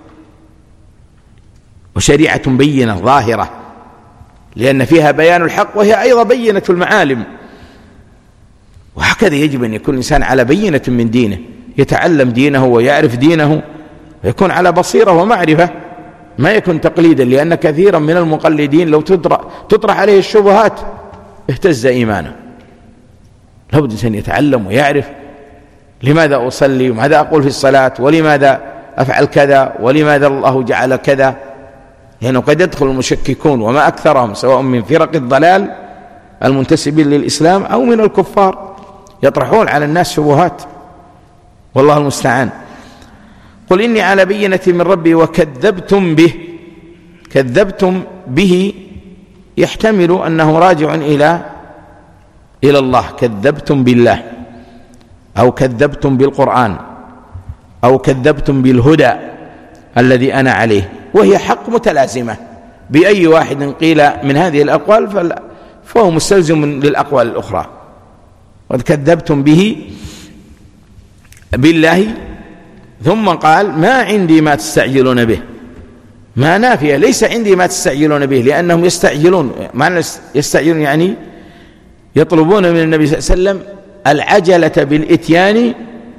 وشريعة بينة ظاهرة لأن فيها بيان الحق وهي أيضا بينة المعالم. وهكذا يجب أن يكون الإنسان على بينة من دينه، يتعلم دينه ويعرف دينه ويكون على بصيرة ومعرفة، ما يكون تقليدا، لأن كثيرا من المقلدين لو تطرح عليه الشبهات اهتز إيمانه. لابد الإنسان يتعلم ويعرف لماذا أصلي وماذا أقول في الصلاة ولماذا أفعل كذا ولماذا الله جعل كذا، لأنه قد يدخل المشككون وما أكثرهم سواء من فرق الضلال المنتسبين للإسلام أو من الكفار، يطرحون على الناس شبهات والله المستعان. قل إني على بينة من ربي وكذبتم به. كذبتم به يحتمل أنه راجع إلى إلى الله، كذبتم بالله أو كذبتم بالقرآن أو كذبتم بالهدى الذي أنا عليه، وهي حق متلازمة بأي واحد قيل من هذه الأقوال فهو مستلزم للأقوال الأخرى. قد كذبتم به بالله. ثم قال ما عندي ما تستعجلون به. ما نافية، ليس عندي ما تستعجلون به، لأنهم يستعجلون. معنى يستعجلون يعني يطلبون من النبي صلى الله عليه وسلم العجلة بالإتيان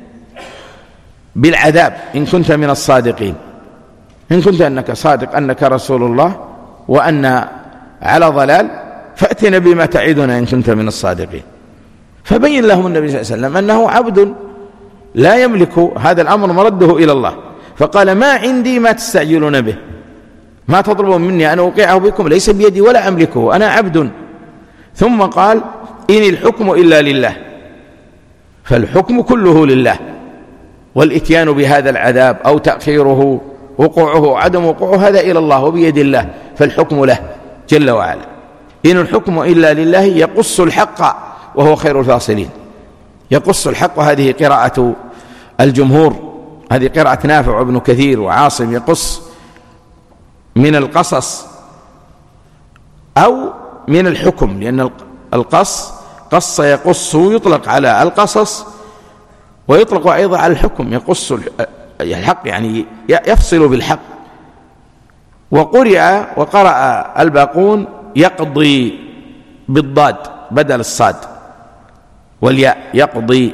بالعذاب إن كنت من الصادقين، إن كنت أنك صادق أنك رسول الله وأن على ضلال فأتنا بما تعيدنا إن كنت من الصادقين. فبين لهم النبي صلى الله عليه وسلم أنه عبد لا يملك هذا الأمر، مرده إلى الله. فقال ما عندي ما تستعجلون به، ما تطلبون مني أن أوقعه بكم، ليس بيدي ولا أملكه، أنا عبد. ثم قال إن الحكم إلا لله، فالحكم كله لله، والإتيان بهذا العذاب أو تأخيره وقوعه عدم وقوعه هذا إلى الله وبيد الله، فالحكم له جل وعلا. إن الحكم إلا لله يقص الحق وهو خير الفاصلين. يقص الحق، وهذه قراءة الجمهور، هذه قراءة نافع وابن كثير وعاصم، يقص من القصص أو من الحكم، لأن القص قص يقص يطلق على القصص ويطلق أيضا على الحكم. يقص الحق يعني يفصل بالحق. وقرئ وقرأ الباقون يقضي بالضاد بدل الصاد والياء، يقضي،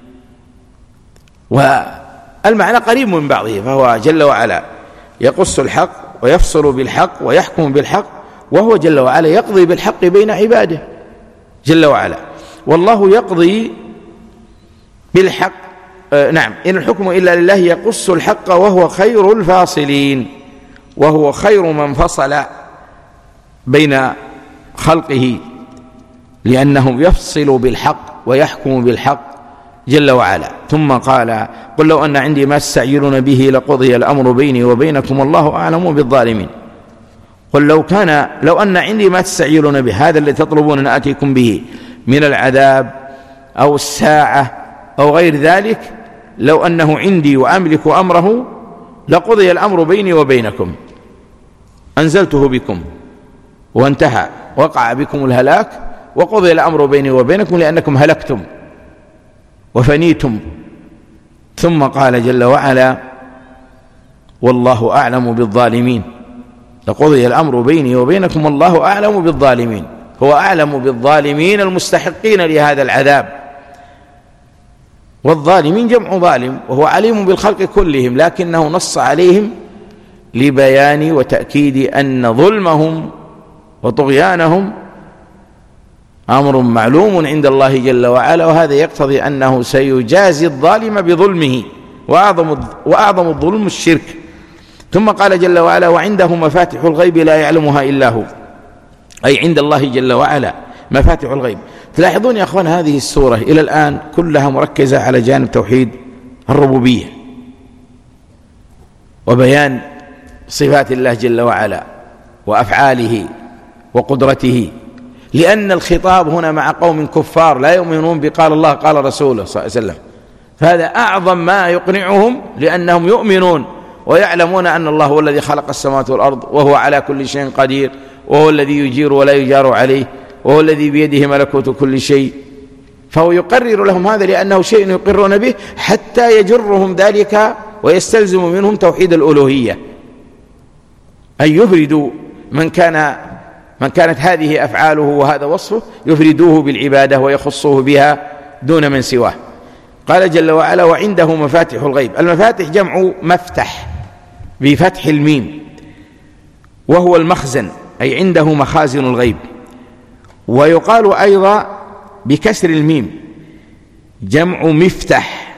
والمعنى قريب من بعضه. فهو جل وعلا يقص الحق ويفصل بالحق ويحكم بالحق، وهو جل وعلا يقضي بالحق بين عباده جل وعلا. والله يقضي بالحق. آه نعم، إن الحكم إلا لله يقص الحق وهو خير الفاصلين، وهو خير من فصل بين خلقه، لأنه يفصل بالحق ويحكم بالحق جل وعلا. ثم قال قل لو أن عندي ما تستعجلون به لقضي الأمر بيني وبينكم والله أعلم بالظالمين. قل لو كان لو أن عندي ما تستعجلون به، هذا الذي تطلبون أن آتيكم به من العذاب أو الساعة أو غير ذلك، لو أنه عندي وأملك أمره لقضي الأمر بيني وبينكم، أنزلته بكم وانتهى، وقع بكم الهلاك وقضي الأمر بيني وبينكم لأنكم هلكتم وفنيتم. ثم قال جل وعلا والله أعلم بالظالمين، لقضي الأمر بيني وبينكم والله أعلم بالظالمين، هو أعلم بالظالمين المستحقين لهذا العذاب. والظالمين جمع ظالم، وهو عليم بالخلق كلهم، لكنه نص عليهم لبيان وتأكيد أن ظلمهم وطغيانهم أمر معلوم عند الله جل وعلا، وهذا يقتضي أنه سيجازي الظالم بظلمه، وأعظم وأعظم الظلم الشرك. ثم قال جل وعلا وعنده مفاتح الغيب لا يعلمها إلا هو، أي عند الله جل وعلا مفاتح الغيب. تلاحظون يا أخوان هذه السورة إلى الآن كلها مركزة على جانب توحيد الربوبية وبيان صفات الله جل وعلا وأفعاله وقدرته، لأن الخطاب هنا مع قوم كفار لا يؤمنون بقال الله قال رسوله صلى الله عليه وسلم، فهذا أعظم ما يقنعهم، لأنهم يؤمنون ويعلمون أن الله هو الذي خلق السماوات والأرض وهو على كل شيء قدير، وهو الذي يجير ولا يجار عليه، وهو الذي بيده ملكوت كل شيء. فهو يقرر لهم هذا لأنه شيء يقرون به حتى يجرهم ذلك ويستلزم منهم توحيد الألوهية، أن يفردوا من كان من كانت هذه أفعاله وهذا وصفه يفردوه بالعبادة ويخصوه بها دون من سواه. قال جل وعلا وعنده مفاتح الغيب. المفاتح جمع مفتح بفتح الميم، وهو المخزن، أي عنده مخازن الغيب. ويقال أيضا بكسر الميم جمع مفتح،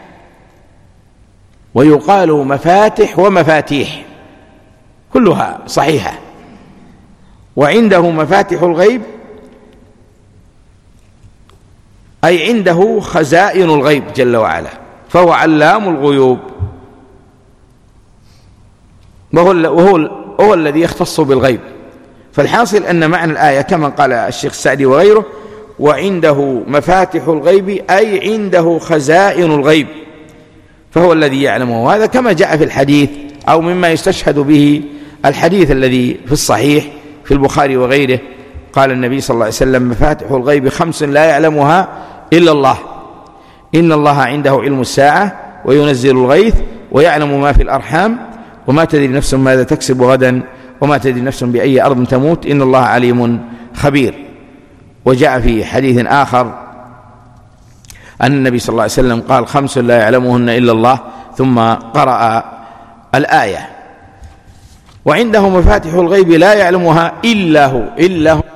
ويقال مفاتح ومفاتيح، كلها صحيحة. وعنده مفاتح الغيب أي عنده خزائن الغيب جل وعلا، فهو علام الغيوب، وهو, وهو, وهو الذي يختص بالغيب. فالحاصل أن معنى الآية كما قال الشيخ السعدي وغيره وعنده مفاتح الغيب أي عنده خزائن الغيب، فهو الذي يعلمه. وهذا كما جاء في الحديث أو مما يستشهد به الحديث الذي في الصحيح في البخاري وغيره، قال النبي صلى الله عليه وسلم مفاتح الغيب خمس لا يعلمها إلا الله، إن الله عنده علم الساعة وينزل الغيث ويعلم ما في الأرحام وما تدري نفس ماذا تكسب غدا وما تدري نفس بأي أرض تموت إن الله عليم خبير. وجاء في حديث آخر أن النبي صلى الله عليه وسلم قال خمس لا يعلمهن إلا الله، ثم قرأ الآية وعنده مفاتح الغيب لا يعلمها إلا هو. إلا هو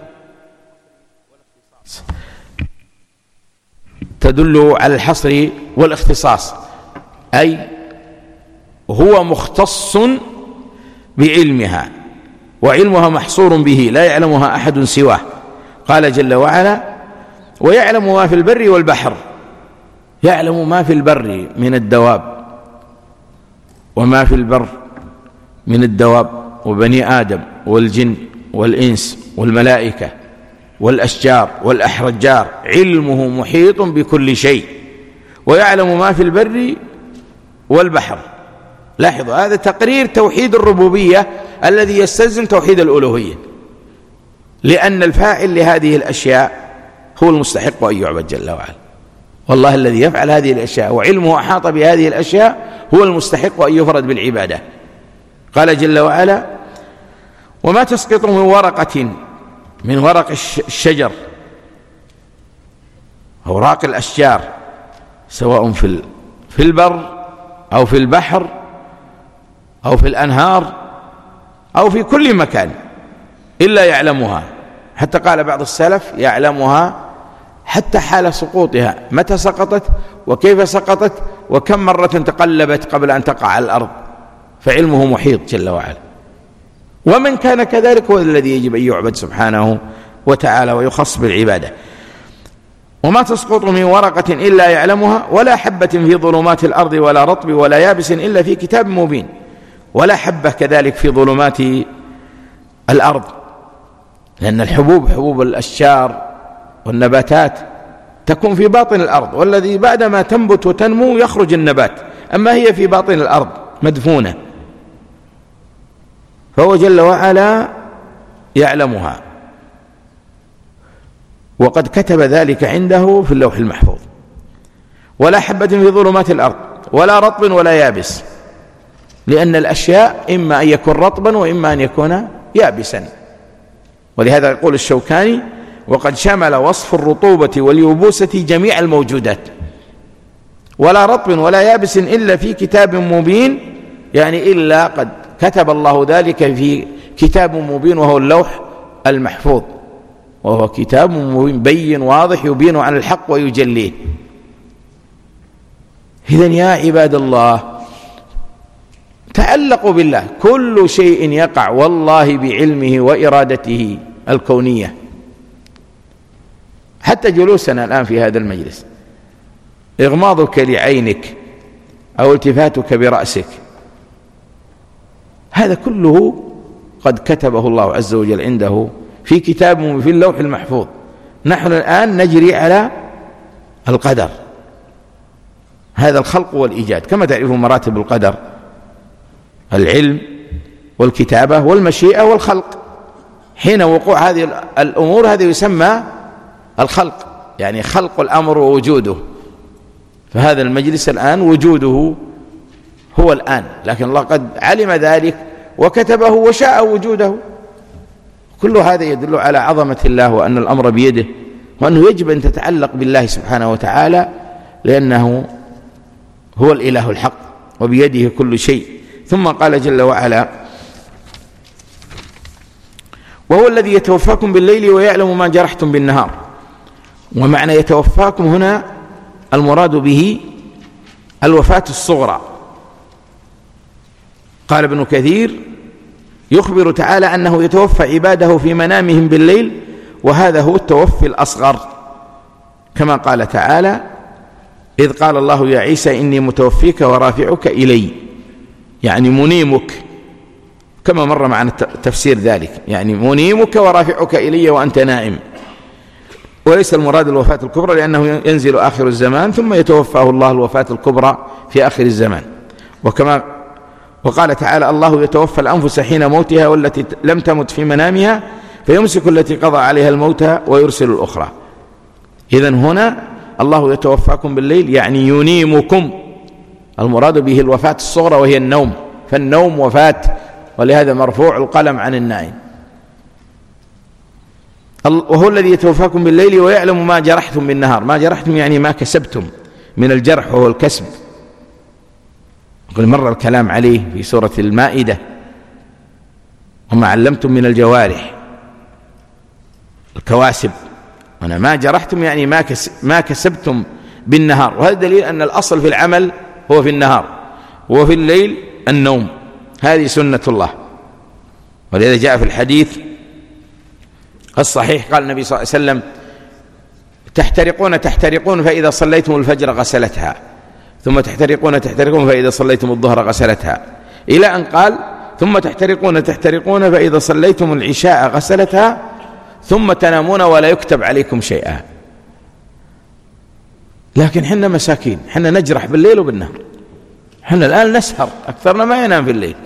تدل على الحصر والاختصاص، أي هو مختص بعلمها وعلمها محصور به لا يعلمها أحد سواه. قال جل وعلا ويعلم ما في البر والبحر، يعلم ما في البر من الدواب وما في البر من الدواب وبني آدم والجن والإنس والملائكة والأشجار والأحجار، علمه محيط بكل شيء. ويعلم ما في البر والبحر. لاحظوا هذا تقرير توحيد الربوبية الذي يستلزم توحيد الألوهية، لأن الفاعل لهذه الأشياء هو المستحق أن يعبد جل وعلا، والله الذي يفعل هذه الأشياء وعلمه أحاط بهذه الأشياء هو المستحق أن يفرد بالعبادة. قال جل وعلا وما تسقط من ورقة من ورق الشجر، أوراق الأشجار، سواء في في البر أو في البحر أو في الأنهار أو في كل مكان، إلا يعلمها. حتى قال بعض السلف يعلمها حتى حال سقوطها، متى سقطت وكيف سقطت وكم مرة تقلبت قبل أن تقع على الأرض، فعلمه محيط جل وعلا. ومن كان كذلك هو الذي يجب أن يعبد سبحانه وتعالى ويخص بالعبادة. وما تسقط من ورقة إلا يعلمها ولا حبة في ظلمات الأرض ولا رطب ولا يابس إلا في كتاب مبين. ولا حبة كذلك في ظلمات الأرض، لأن الحبوب حبوب الأشجار والنباتات تكون في باطن الأرض، والذي بعدما تنبت وتنمو يخرج النبات، أما هي في باطن الأرض مدفونة، فهو جل وعلا يعلمها. وقد كتب ذلك عنده في اللوح المحفوظ. ولا حبة في ظلمات الأرض ولا رطب ولا يابس، لأن الأشياء إما أن يكون رطبا وإما أن يكون يابسا. ولهذا يقول الشوكاني: وقد شمل وصف الرطوبة واليبوسة جميع الموجودات، ولا رطب ولا يابس إلا في كتاب مبين، يعني إلا قد كتب الله ذلك في كتاب مبين وهو اللوح المحفوظ، وهو كتاب مبين بين واضح يبين عن الحق ويجليه. إذن يا عباد الله تعلقوا بالله، كل شيء يقع والله بعلمه وإرادته الكونية. حتى جلوسنا الآن في هذا المجلس، إغماضك لعينك أو التفاتك برأسك، هذا كله قد كتبه الله عز وجل عنده في كتاب في اللوح المحفوظ. نحن الآن نجري على القدر، هذا الخلق والإيجاد. كما تعرفون مراتب القدر: العلم والكتابة والمشيئة والخلق. حين وقوع هذه الأمور هذا يسمى الخلق، يعني خلق الأمر ووجوده. فهذا المجلس الآن وجوده هو الآن، لكن الله قد علم ذلك وكتبه وشاء وجوده. كل هذا يدل على عظمة الله وأن الأمر بيده، وأنه يجب أن تتعلق بالله سبحانه وتعالى، لأنه هو الإله الحق وبيده كل شيء. ثم قال جل وعلا: وهو الذي يتوفاكم بالليل ويعلم ما جرحتم بالنهار. ومعنى يتوفاكم هنا المراد به الوفاة الصغرى. قال ابن كثير: يخبر تعالى أنه يتوفى عباده في منامهم بالليل، وهذا هو التوفي الأصغر، كما قال تعالى: إذ قال الله يا عيسى إني متوفيك ورافعك إلي، يعني منيمك، كما مر معنا تفسير ذلك، يعني منيمك ورافعك إلي وأنت نائم. وليس المراد الوفاة الكبرى، لأنه ينزل آخر الزمان ثم يتوفاه الله الوفاة الكبرى في آخر الزمان. وكما وقال تعالى: الله يتوفى الأنفس حين موتها والتي لم تمت في منامها فيمسك التي قضى عليها الموت ويرسل الأخرى. إذن هنا الله يتوفاكم بالليل يعني ينيمكم، المراد به الوفاة الصغرى وهي النوم، فالنوم وفاة، ولهذا مرفوع القلم عن النائم. وهو الذي يتوفاكم بالليل ويعلم ما جرحتم بالنهار. ما جرحتم يعني ما كسبتم من الجرح وهو الكسب، قل مر الكلام عليه في سورة المائدة: وما علمتم من الجوارح الكواسب. هنا ما جرحتم يعني ما ما كسبتم بالنهار، وهذا دليل أن الأصل في العمل هو في النهار، وفي الليل النوم، هذه سنة الله. ولذا جاء في الحديث الصحيح قال النبي صلى الله عليه وسلم: تحترقون تحترقون فإذا صليتم الفجر غسلتها، ثم تحترقون تحترقون فإذا صليتم الظهر غسلتها، إلى أن قال: ثم تحترقون تحترقون فإذا صليتم العشاء غسلتها، ثم تنامون ولا يكتب عليكم شيئا. لكن حنا مساكين، حنا نجرح بالليل وبالنهار، حنا الآن نسهر، أكثرنا ما ينام في الليل،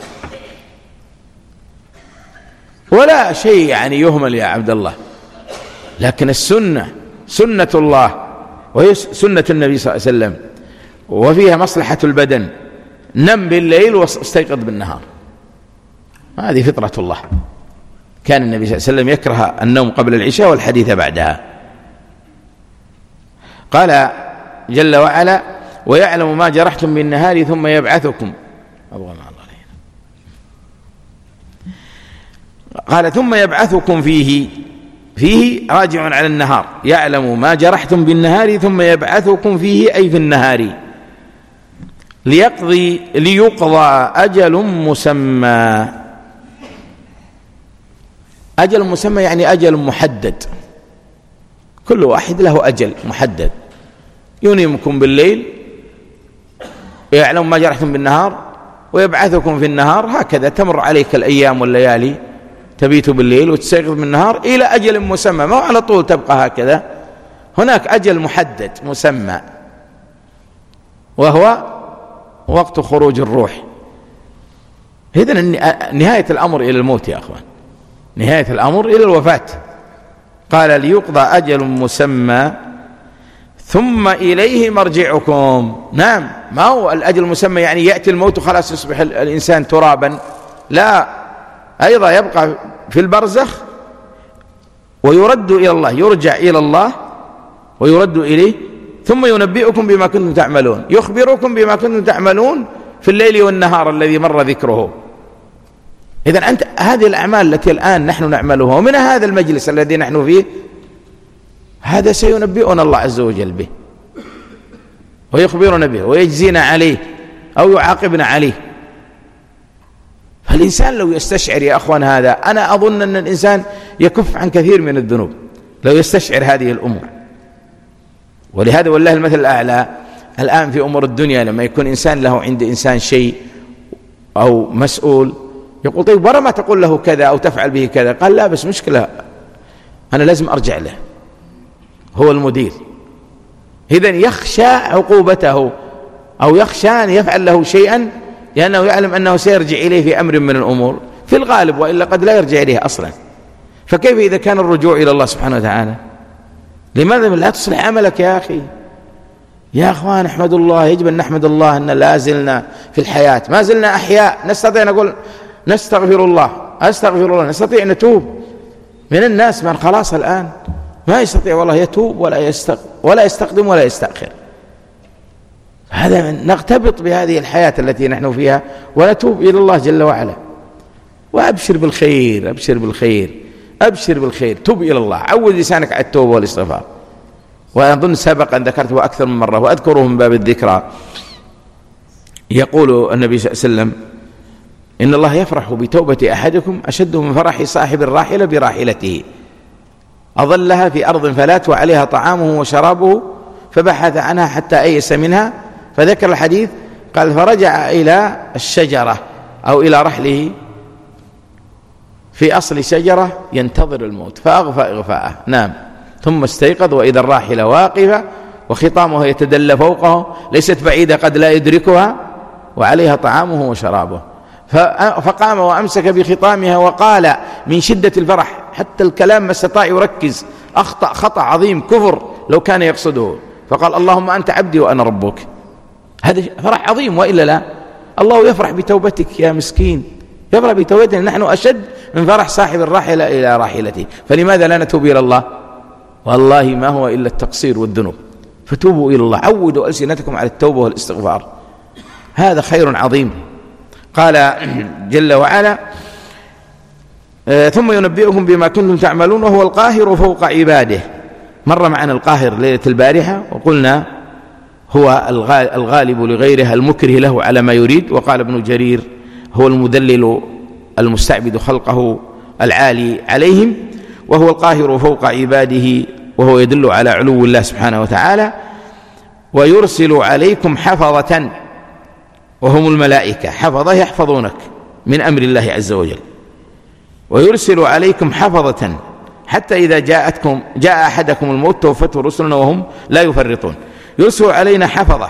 ولا شيء يعني يهمل يا عبد الله. لكن السنة سنة الله وهي سنة النبي صلى الله عليه وسلم، وفيها مصلحة البدن، نم بالليل واستيقظ بالنهار، هذه فطرة الله. كان النبي صلى الله عليه وسلم يكره النوم قبل العشاء والحديث بعدها. قال جل وعلا: ويعلم ما جرحتم بالنهار ثم يبعثكم. قال: ثم يبعثكم فيه، فيه راجع على النهار، يعلم ما جرحتم بالنهار ثم يبعثكم فيه أي في النهار، ليقضي ليقضى أجل مسمى. أجل مسمى يعني أجل محدد، كل واحد له أجل محدد. ينيمكم بالليل، يعلم ما جرحتم بالنهار، ويبعثكم في النهار. هكذا تمر عليك الأيام والليالي، تبيت بالليل وتستيقظ بالنهار إلى أجل مسمى، ما على طول تبقى هكذا، هناك أجل محدد مسمى، وهو وقت خروج الروح. إذن نهاية الأمر إلى الموت يا أخوان، نهاية الأمر إلى الوفاة. قال ليقضى أجل مسمى ثم إليه مرجعكم. نعم، ما هو الأجل المسمى يعني يأتي الموت وخلاص يصبح الإنسان ترابا، لا، أيضا يبقى في البرزخ ويرد إلى الله، يرجع إلى الله ويرد إليه، ثم ينبئكم بما كنتم تعملون، يخبركم بما كنتم تعملون في الليل والنهار الذي مر ذكره. إذن أنت هذه الأعمال التي الآن نحن نعملها ومن هذا المجلس الذي نحن فيه، هذا سينبئنا الله عز وجل به ويخبرنا به ويجزينا عليه أو يعاقبنا عليه. فالإنسان لو يستشعر يا أخوان هذا، أنا أظن أن الإنسان يكف عن كثير من الذنوب لو يستشعر هذه الأمور. ولهذا والله المثل الأعلى الآن في أمور الدنيا، لما يكون إنسان له عند إنسان شيء أو مسؤول يقول طيب ورا ما تقول له كذا أو تفعل به كذا، قال لا بس مشكلة أنا لازم أرجع له، هو المدير. إذن يخشى عقوبته أو يخشى أن يفعل له شيئا لأنه يعلم أنه سيرجع إليه في أمر من الأمور في الغالب، وإلا قد لا يرجع إليه أصلا. فكيف إذا كان الرجوع إلى الله سبحانه وتعالى؟ لماذا لا تصلح عملك يا أخي؟ يا أخوان احمد الله، يجب أن نحمد الله أن لا زلنا في الحياة، ما زلنا أحياء، نستطيع نقول نستغفر الله أستغفر الله، نستطيع نتوب. من الناس من خلاص الآن ما يستطيع والله يتوب ولا يستق ولا يستقدم ولا يستأخر. هذا نغتبط بهذه الحياة التي نحن فيها ونتوب إلى الله جل وعلا. وأبشر بالخير، أبشر بالخير، أبشر بالخير، توب إلى الله، عود لسانك على التوبة والاستغفار. وأظن سبق أن ذكرته أكثر من مرة وأذكره من باب الذكرى. يقول النبي صلى الله عليه وسلم إن الله يفرح بتوبة أحدكم أشد من فرح صاحب الراحلة براحلته أظلها في أرض فلات وعليها طعامه وشرابه فبحث عنها حتى أيس منها، فذكر الحديث قال فرجع إلى الشجرة أو إلى رحله في أصل شجرة ينتظر الموت فأغفى إغفاءه، نام ثم استيقظ وإذا الراحلة واقفة وخطامها يتدلى فوقه ليست بعيدة قد لا يدركها وعليها طعامه وشرابه، فقام وأمسك بخطامها وقال من شدة الفرح حتى الكلام ما استطاع يركز، أخطأ خطأ عظيم كفر لو كان يقصده، فقال اللهم أنت عبدي وأنا ربك. هذا فرح عظيم وإلا لا؟ الله يفرح بتوبتك يا مسكين، يفرح بتوبتنا، نحن أشد من فرح صاحب الراحلة إلى راحلته، فلماذا لا نتوب إلى الله؟ والله ما هو إلا التقصير والذنوب، فتوبوا إلى الله، عودوا ألسنتكم على التوبة والاستغفار، هذا خير عظيم. قال جل وعلا ثم ينبئكم بما كنتم تعملون وهو القاهر فوق عباده. مر معنا القاهر ليلة البارحة وقلنا هو الغالب لغيره المكره له على ما يريد، وقال ابن جرير هو المذلل المستعبد خلقه العالي عليهم، وهو القاهر فوق عباده، وهو يدل على علو الله سبحانه وتعالى. ويرسل عليكم حفظة وهم الملائكة، حفظة يحفظونك من أمر الله عز وجل، ويرسل عليكم حفظة حتى إذا جاءتكم جاء أحدكم الموت توفته رسلنا وهم لا يفرطون. يرسل علينا حفظة،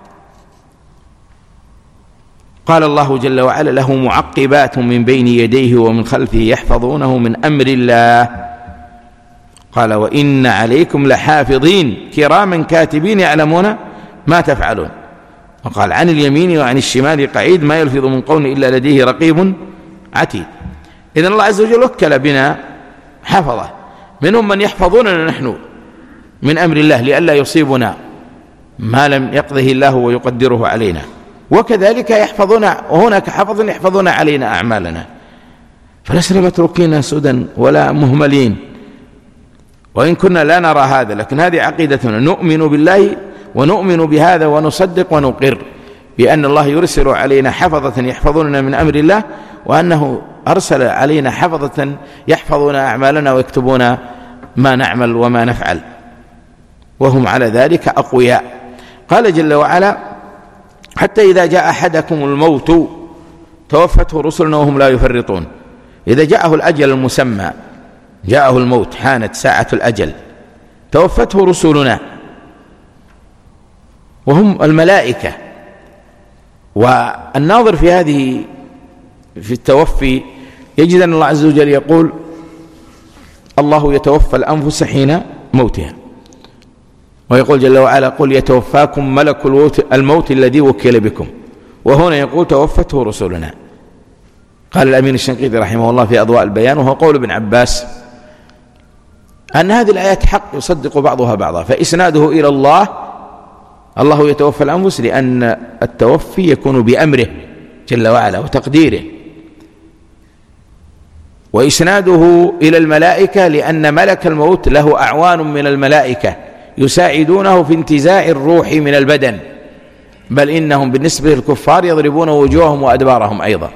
قال الله جل وعلا له معقبات من بين يديه ومن خلفه يحفظونه من أمر الله، قال وإن عليكم لحافظين كراما كاتبين يعلمون ما تفعلون، وقال عن اليمين وعن الشمال قعيد ما يلفظ من قول إلا لديه رقيب عتيد. إذن الله عز وجل وكل بنا حفظة، منهم من يحفظوننا نحن من أمر الله لئلا يصيبنا ما لم يقضه الله ويقدره علينا، وكذلك يحفظون، وهناك حفظ يحفظون علينا أعمالنا، فلسنا متروكين سدى ولا مهملين، وإن كنا لا نرى هذا، لكن هذه عقيدتنا، نؤمن بالله ونؤمن بهذا ونصدق ونقر بأن الله يرسل علينا حفظة يحفظوننا من أمر الله، وأنه أرسل علينا حفظة يحفظون أعمالنا ويكتبون ما نعمل وما نفعل، وهم على ذلك أقوياء. قال جل وعلا حتى إذا جاء أحدكم الموت توفته رسلنا وهم لا يفرطون. إذا جاءه الأجل المسمى، جاءه الموت، حانت ساعة الأجل، توفته رسلنا وهم الملائكة. والناظر في هذه في التوفي يجد أن الله عز وجل يقول الله يتوفى الأنفس حين موتها، ويقول جل وعلا قل يتوفاكم ملك الموت الذي وكل بكم، وهنا يقول توفته رسلنا. قال الأمين الشنقيطي رحمه الله في أضواء البيان، وهو قول ابن عباس، أن هذه الآيات حق يصدق بعضها بعضا، فإسناده إلى الله، الله يتوفى الأنفس، لأن التوفي يكون بأمره جل وعلا وتقديره، وإسناده إلى الملائكة لأن ملك الموت له أعوان من الملائكة يساعدونه في انتزاع الروح من البدن، بل إنهم بالنسبة للكفار يضربون وجوههم وأدبارهم أيضا.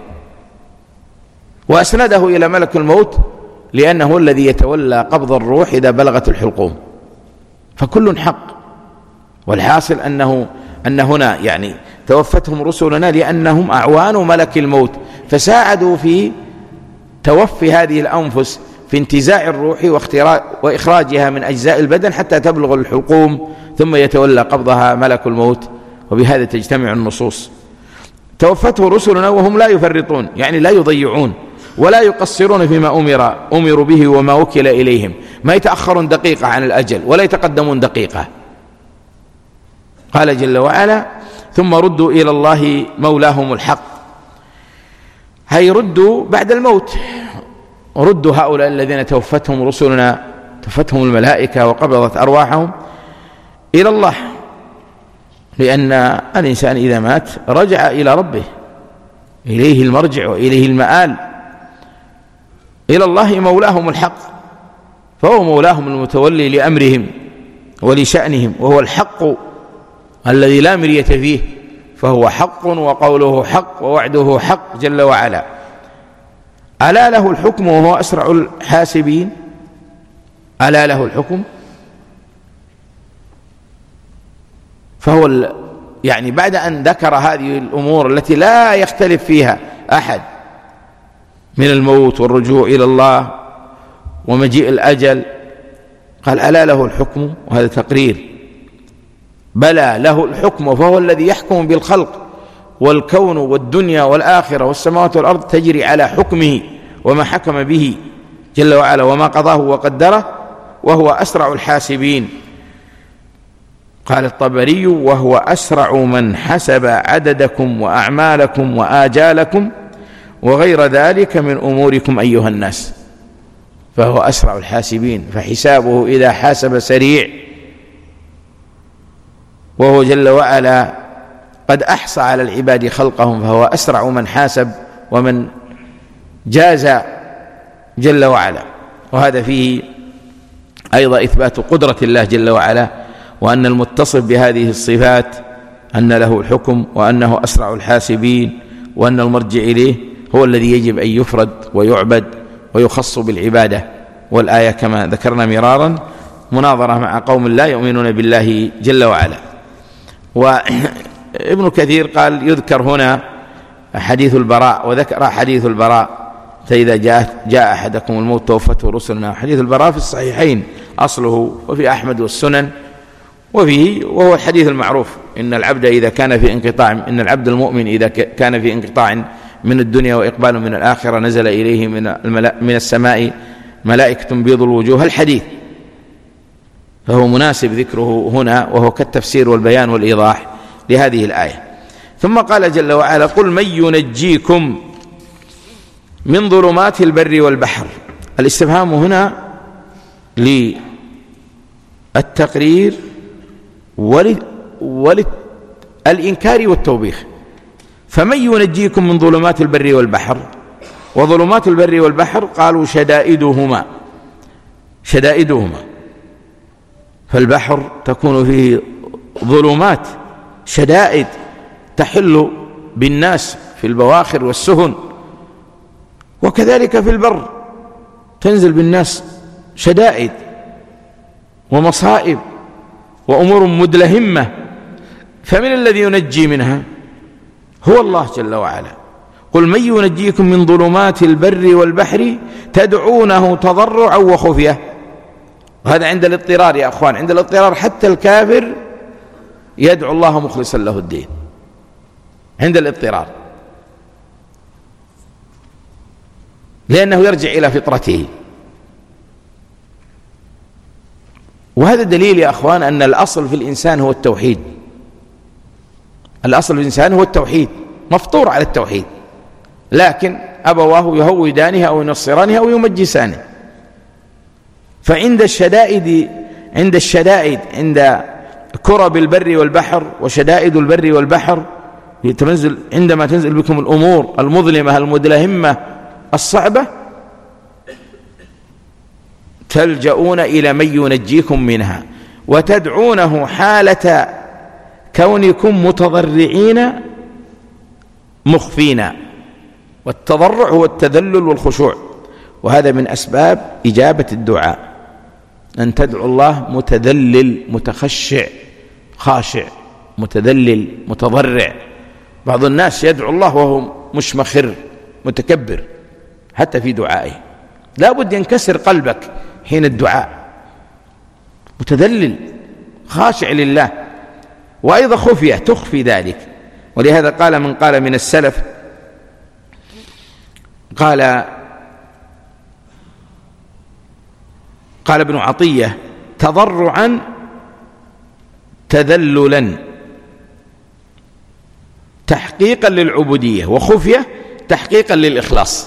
وأسنده إلى ملك الموت لأنه الذي يتولى قبض الروح إذا بلغت الحلقوم، فكل حق. والحاصل أنه أن هنا يعني توفتهم رسلنا لأنهم أعوان ملك الموت، فساعدوا في توفي هذه الأنفس في انتزاع الروح وإخراجها من أجزاء البدن حتى تبلغ الحلقوم، ثم يتولى قبضها ملك الموت. وبهذا تجتمع النصوص. توفته رسلنا وهم لا يفرطون، يعني لا يضيعون ولا يقصرون فيما أمر أمروا به وما وكل إليهم، ما يتأخرون دقيقة عن الأجل ولا يتقدمون دقيقة. قال جل وعلا ثم ردوا إلى الله مولاهم الحق، هي ردوا بعد الموت، ردوا هؤلاء الذين توفتهم رسلنا، توفتهم الملائكة وقبضت أرواحهم إلى الله، لأن الإنسان إذا مات رجع إلى ربه، إليه المرجع وإليه المآل، إلى الله مولاهم الحق، فهو مولاهم المتولي لأمرهم ولشأنهم، وهو الحق الذي لا مرية فيه، فهو حق وقوله حق ووعده حق جل وعلا. ألا له الحكم وهو أسرع الحاسبين؟ ألا له الحكم، فهو يعني بعد أن ذكر هذه الأمور التي لا يختلف فيها أحد من الموت والرجوع إلى الله ومجيء الأجل، قال ألا له الحكم، وهذا تقرير، بلى له الحكم، فهو الذي يحكم بالخلق، والكون والدنيا والآخرة والسماوات والأرض تجري على حكمه وما حكم به جل وعلا وما قضاه وقدره، وهو أسرع الحاسبين. قال الطبري وهو أسرع من حسب عددكم وأعمالكم وآجالكم وغير ذلك من أموركم أيها الناس، فهو أسرع الحاسبين، فحسابه إذا حاسب سريع، وهو جل وعلا قد أحصى على العباد خلقهم، فهو أسرع من حاسب ومن جاز جل وعلا. وهذا فيه أيضا إثبات قدرة الله جل وعلا، وأن المتصف بهذه الصفات أن له الحكم، وأنه أسرع الحاسبين، وأن المرجع إليه هو الذي يجب أن يفرد ويعبد ويخص بالعبادة. والآية كما ذكرنا مرارا مناظرة مع قوم لا يؤمنون بالله جل وعلا. وابن كثير قال يذكر هنا حديث البراء، وذكر حديث البراء فإذا جاء, جاء أحدكم الموت توفته رسلنا، حديث البراء في الصحيحين أصله، وفي أحمد والسنن، وفيه وهو الحديث المعروف إن العبد إذا كان في انقطاع إن العبد المؤمن إذا كان في انقطاع من الدنيا وإقبال من الآخرة نزل إليه من, من السماء ملائكة بيض الوجوه، الحديث، فهو مناسب ذكره هنا، وهو كالتفسير والبيان والإيضاح لهذه الآية. ثم قال جل وعلا قل من ينجيكم من ظلمات البر والبحر. الاستفهام هنا للتقرير وللإنكار والتوبيخ. فمن ينجيكم من ظلمات البر والبحر، وظلمات البر والبحر قالوا شدائدهما شدائدهما فالبحر تكون فيه ظلمات شدائد تحل بالناس في البواخر والسفن، وكذلك في البر تنزل بالناس شدائد ومصائب وأمور مدلهمة، فمن الذي ينجي منها؟ هو الله جل وعلا. قل من ينجيكم من ظلمات البر والبحر تدعونه تضرعا وخفية. وهذا عند الاضطرار يا أخوان، عند الاضطرار حتى الكافر يدعو الله مخلصا له الدين عند الاضطرار، لأنه يرجع إلى فطرته. وهذا دليل يا أخوان أن الأصل في الإنسان هو التوحيد. الأصل في الإنسان هو التوحيد، مفطور على التوحيد، لكن أبواه يهودانه أو ينصرانه أو يمجسانه. فعند الشدائد عند الشدائد عند كرب البر والبحر وشدائد البر والبحر تنزل، عندما تنزل بكم الأمور المظلمة المدلهمة الصعبة تلجؤون إلى من ينجيكم منها وتدعونه حالة كونكم متضرعين مخفين. والتضرع هو التذلل والخشوع، وهذا من أسباب إجابة الدعاء، أن تدعو الله متذلل متخشع خاشع متذلل متضرع. بعض الناس يدعو الله وهو مشمخر متكبر حتى في دعائه، لا بد ينكسر قلبك حين الدعاء، متذلل خاشع لله. وأيضا خفية تخفي ذلك، ولهذا قال من قال من السلف، قال قال ابن عطية: تضرعا تذللا تحقيقا للعبودية، وخفية تحقيقا للإخلاص.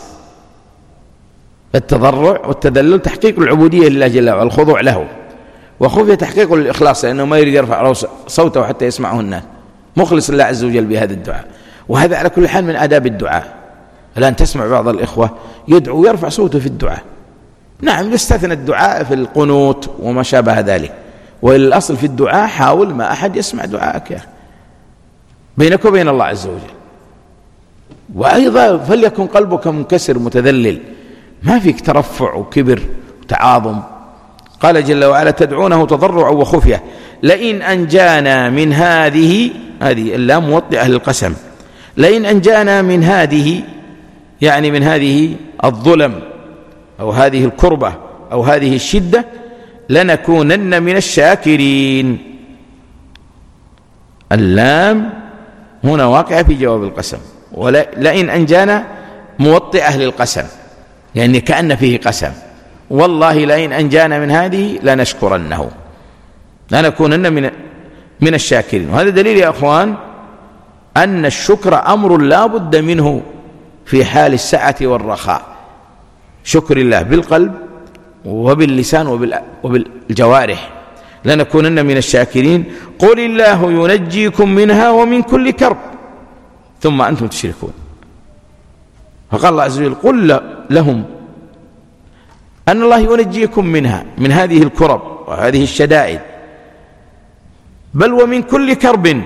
التضرع والتذلل تحقيق العبودية لله جل وعلا، الخضوع له، وخفية تحقيق للإخلاص، لأنه ما يريد يرفع صوته حتى يسمعه الناس، مخلص الله عز وجل بهذا الدعاء. وهذا على كل حال من آداب الدعاء. الآن تسمع بعض الإخوة يدعو يرفع صوته في الدعاء، نعم يستثنى الدعاء في القنوت وما شابه ذلك، والأصل في الدعاء حاول ما أحد يسمع دعاءك يا أخي بينك وبين الله عز وجل. وأيضا فليكن قلبك منكسر متذلل، ما فيك ترفع وكبر وتعاظم. قال جل وعلا: تدعونه تضرعا وخفية لئن أنجانا من هذه، هذه اللام موطئة للقسم، لئن أنجانا من هذه يعني من هذه الظلم أو هذه الكربة أو هذه الشدة لنكونن من الشاكرين. اللام هنا واقعة في جواب القسم، ولئن أنجانا موطئة للقسم يعني كأن فيه قسم، والله لئن أنجانا من هذه لنشكرنه لنكونن من من الشاكرين. وهذا دليل يا أخوان أن الشكر أمر لا بد منه في حال السعة والرخاء، شكر الله بالقلب وباللسان وبالجوارح. لنكونن من الشاكرين. قل الله ينجيكم منها ومن كل كرب ثم أنتم تشركون. فقال الله عز وجل: قل لهم أن الله ينجيكم منها، من هذه الكرب وهذه الشدائد، بل ومن كل كرب،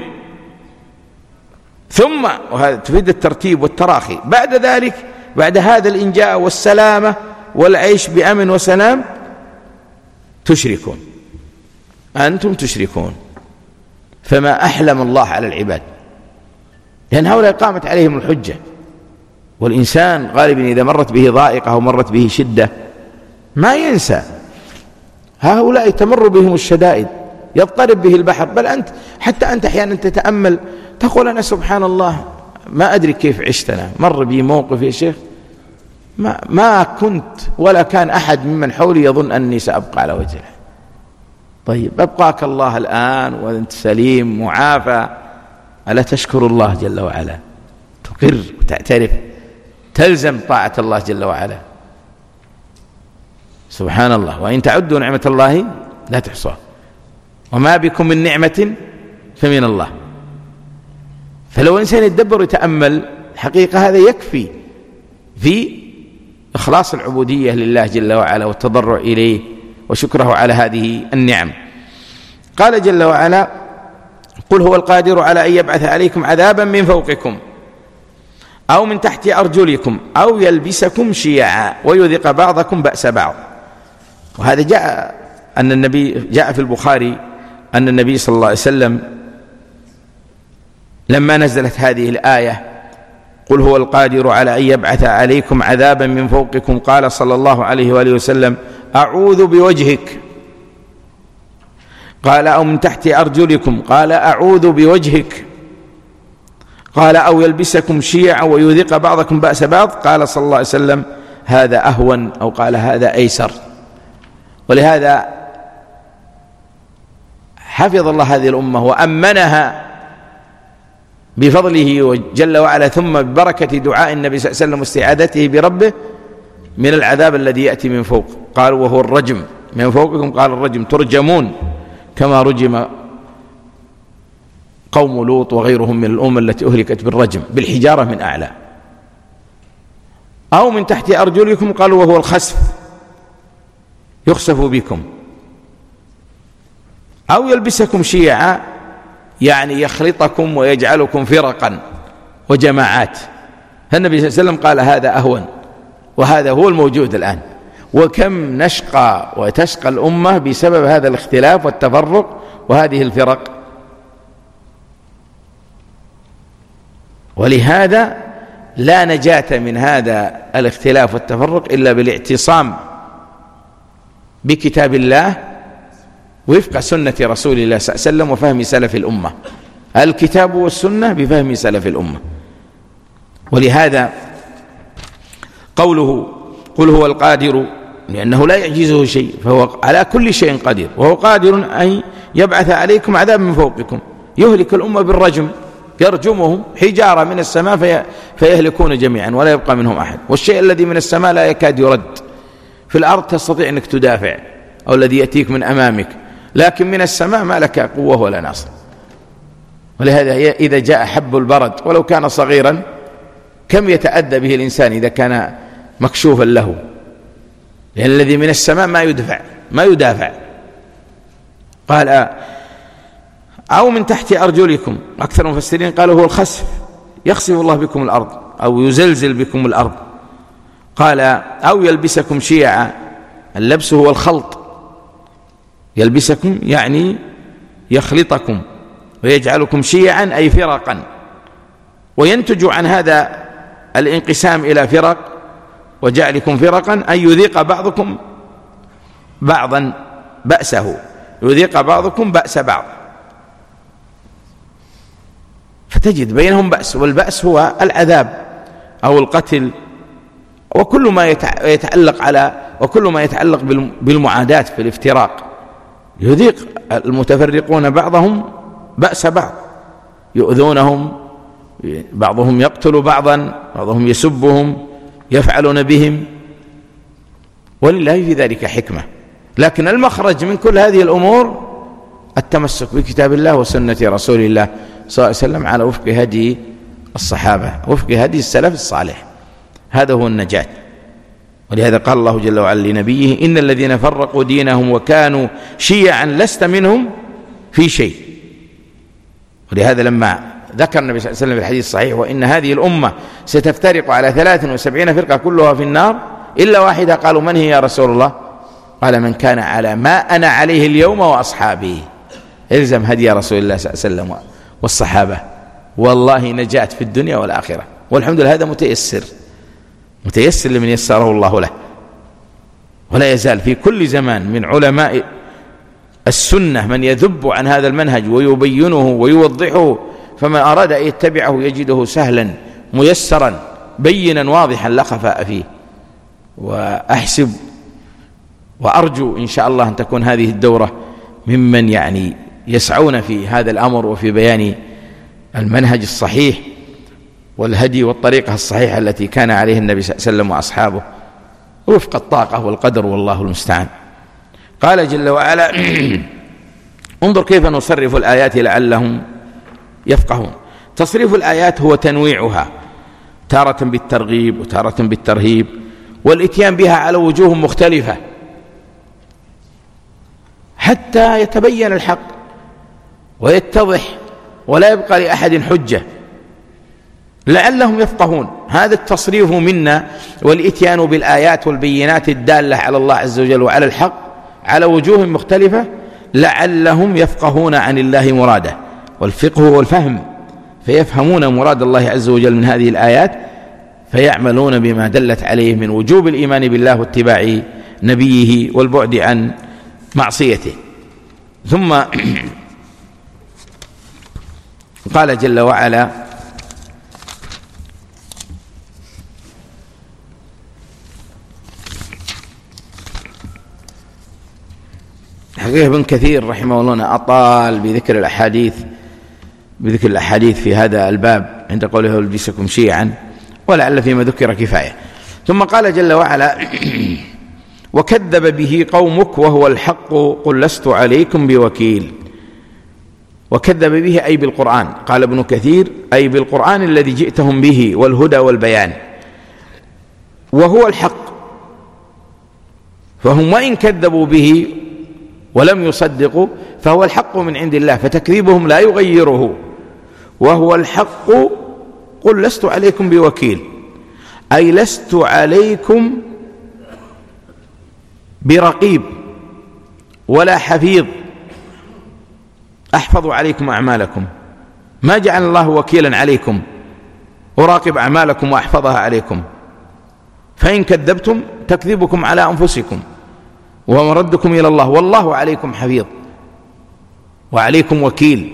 ثم، وهذا تفيد الترتيب والتراخي، بعد ذلك بعد هذا الإنجاء والسلامة والعيش بأمن وسلام تشركون، أنتم تشركون. فما أحلم الله على العباد، لأن هؤلاء قامت عليهم الحجة. والإنسان غالبا إذا مرت به ضائقة أو مرت به شدة ما ينسى، هؤلاء تمر بهم الشدائد، يضطرب به البحر، بل أنت حتى أنت أحيانا تتأمل تقول: أنا سبحان الله ما أدري كيف عشتنا، مر بي موقف يا شيخ ما, ما كنت ولا كان أحد ممن حولي يظن أني سأبقى على وجهه. طيب أبقاك الله الآن وأنت سليم معافى، ألا تشكر الله جل وعلا، تقر وتعترف، تلزم طاعة الله جل وعلا. سبحان الله، وإن تعدوا نعمة الله لا تحصوها، وما بكم من نعمة فمن الله. فلو إنسان يتدبر ويتأمل حقيقة هذا يكفي في إخلاص العبودية لله جل وعلا والتضرع إليه وشكره على هذه النعم. قال جل وعلا: قل هو القادر على أن يبعث عليكم عذابا من فوقكم أو من تحت أرجلكم أو يلبسكم شيعا ويذيق بعضكم بأس بعض. وهذا جاء أن النبي جاء في البخاري أن النبي صلى الله عليه وسلم لما نزلت هذه الآية: قل هو القادر على أن يبعث عليكم عذابا من فوقكم، قال صلى الله عليه وآله وسلم: أعوذ بوجهك. قال: أو من تحت أرجلكم، قال: أعوذ بوجهك. قال: أو يلبسكم شيعا ويذيق بعضكم بأس بعض، قال صلى الله عليه وسلم: هذا أهون، أو قال: هذا أيسر. ولهذا حفظ الله هذه الأمة وأمنها بفضله جل وعلا، ثم ببركة دعاء النبي صلى الله عليه وسلم واستعاذته بربه من العذاب الذي يأتي من فوق. قالوا وهو الرجم من فوقكم، قال الرجم ترجمون كما رجم قوم لوط وغيرهم من الأمم التي أهلكت بالرجم بالحجارة من أعلى. أو من تحت أرجلكم، قالوا وهو الخسف يخسف بكم. أو يلبسكم شيعا يعني يخلطكم ويجعلكم فرقا وجماعات. النبي صلى الله عليه وسلم قال هذا أهون، وهذا هو الموجود الآن. وكم نشقى وتشقى الأمة بسبب هذا الاختلاف والتفرق وهذه الفرق. ولهذا لا نجاة من هذا الاختلاف والتفرق إلا بالاعتصام بكتاب الله وفق سنة رسول الله صلى الله عليه وسلم وفهم سلف الأمة. الكتاب والسنة بفهم سلف الأمة. ولهذا قوله قل هو القادر، لأنه لا يعجزه شيء، فهو على كل شيء قدير، وهو قادر أن يبعث عليكم عذاب من فوقكم يهلك الأمة بالرجم، يرجمهم حجارة من السماء في فيهلكون جميعا ولا يبقى منهم أحد. والشيء الذي من السماء لا يكاد يرد. في الأرض تستطيع أنك تدافع، أو الذي يأتيك من أمامك، لكن من السماء ما لك قوة ولا ناصر. ولهذا إذا جاء حب البرد ولو كان صغيرا كم يتأذى به الإنسان إذا كان مكشوفا له، لأن الذي من السماء ما يدفع ما يدافع. قال أو من تحت أرجلكم، أكثر المفسرين قالوا هو الخسف، يخسف الله بكم الأرض أو يزلزل بكم الأرض. قال أو يلبسكم شيعا، اللبس هو الخلط، يلبسكم يعني يخلطكم ويجعلكم شيعا أي فرقا، وينتج عن هذا الانقسام إلى فرق وجعلكم فرقا أن يذيق بعضكم بعضا بأسه، يذيق بعضكم بأس بعض، فتجد بينهم بأس، والبأس هو العذاب أو القتل وكل ما يتعلق على وكل ما يتعلق بالمعاداة في الافتراق. يذيق المتفرقون بعضهم بأس بعض، يؤذونهم، بعضهم يقتل بعضا، بعضهم يسبهم، يفعلون بهم، ولله في ذلك حكمة. لكن المخرج من كل هذه الأمور التمسك بكتاب الله وسنة رسول الله صلى الله عليه وسلم على وفق هدي الصحابة، وفق هدي السلف الصالح، هذا هو النجاة. ولهذا قال الله جل وعلا لنبيه إن الذين فرقوا دينهم وكانوا شيعا لست منهم في شيء. ولهذا لما ذكر النبي صلى الله عليه وسلم في الحديث الصحيح وإن هذه الأمة ستفترق على ثلاث وسبعين فرقة كلها في النار إلا واحدة، قالوا من هي يا رسول الله؟ قال من كان على ما أنا عليه اليوم وأصحابي. الزم هدي رسول الله صلى الله عليه وسلم والصحابة، والله نجاة في الدنيا والآخرة. والحمد لله هذا متيسر متيسر لمن يسره الله له. ولا يزال في كل زمان من علماء السنة من يذب عن هذا المنهج ويبينه ويوضحه، فمن أراد أن يتبعه يجده سهلا ميسرا بينا واضحا لا خفاء فيه. وأحسب وأرجو إن شاء الله أن تكون هذه الدورة ممن يعني يسعون في هذا الأمر وفي بيان المنهج الصحيح والهدي والطريقة الصحيحة التي كان عليه النبي صلى الله عليه وسلم وأصحابه وفق الطاقة والقدر، والله المستعان. قال جل وعلا انظر كيف نصرف الآيات لعلهم يفقهون. تصريف الآيات هو تنويعها، تارة بالترغيب وتارة بالترهيب، والإتيان بها على وجوه مختلفة حتى يتبين الحق ويتضح ولا يبقى لأحد حجة، لعلهم يفقهون. هذا التصريف منا والإتيان بالآيات والبينات الدالة على الله عز وجل وعلى الحق على وجوه مختلفة لعلهم يفقهون عن الله مراده. والفقه هو الفهم، فيفهمون مراد الله عز وجل من هذه الآيات فيعملون بما دلت عليه من وجوب الإيمان بالله واتباع نبيه والبعد عن معصيته. ثم قال جل وعلا الحقيقة ابن كثير رحمه الله أطال بذكر الأحاديث بذكر الأحاديث في هذا الباب عند قوله يلبسكم شيعا، ولعل فيما ذكر كفاية. ثم قال جل وعلا وكذب به قومك وهو الحق قل لست عليكم بوكيل. وكذب به أي بالقرآن، قال ابن كثير أي بالقرآن الذي جئتهم به والهدى والبيان، وهو الحق، فهم وإن كذبوا به ولم يصدقوا فهو الحق من عند الله، فتكذيبهم لا يغيره. وهو الحق قل لست عليكم بوكيل، أي لست عليكم برقيب ولا حفيظ أحفظ عليكم أعمالكم، ما جعل الله وكيلا عليكم أراقب أعمالكم وأحفظها عليكم، فإن كذبتم تكذبكم على أنفسكم ومردكم إلى الله، والله عليكم حفيظ وعليكم وكيل.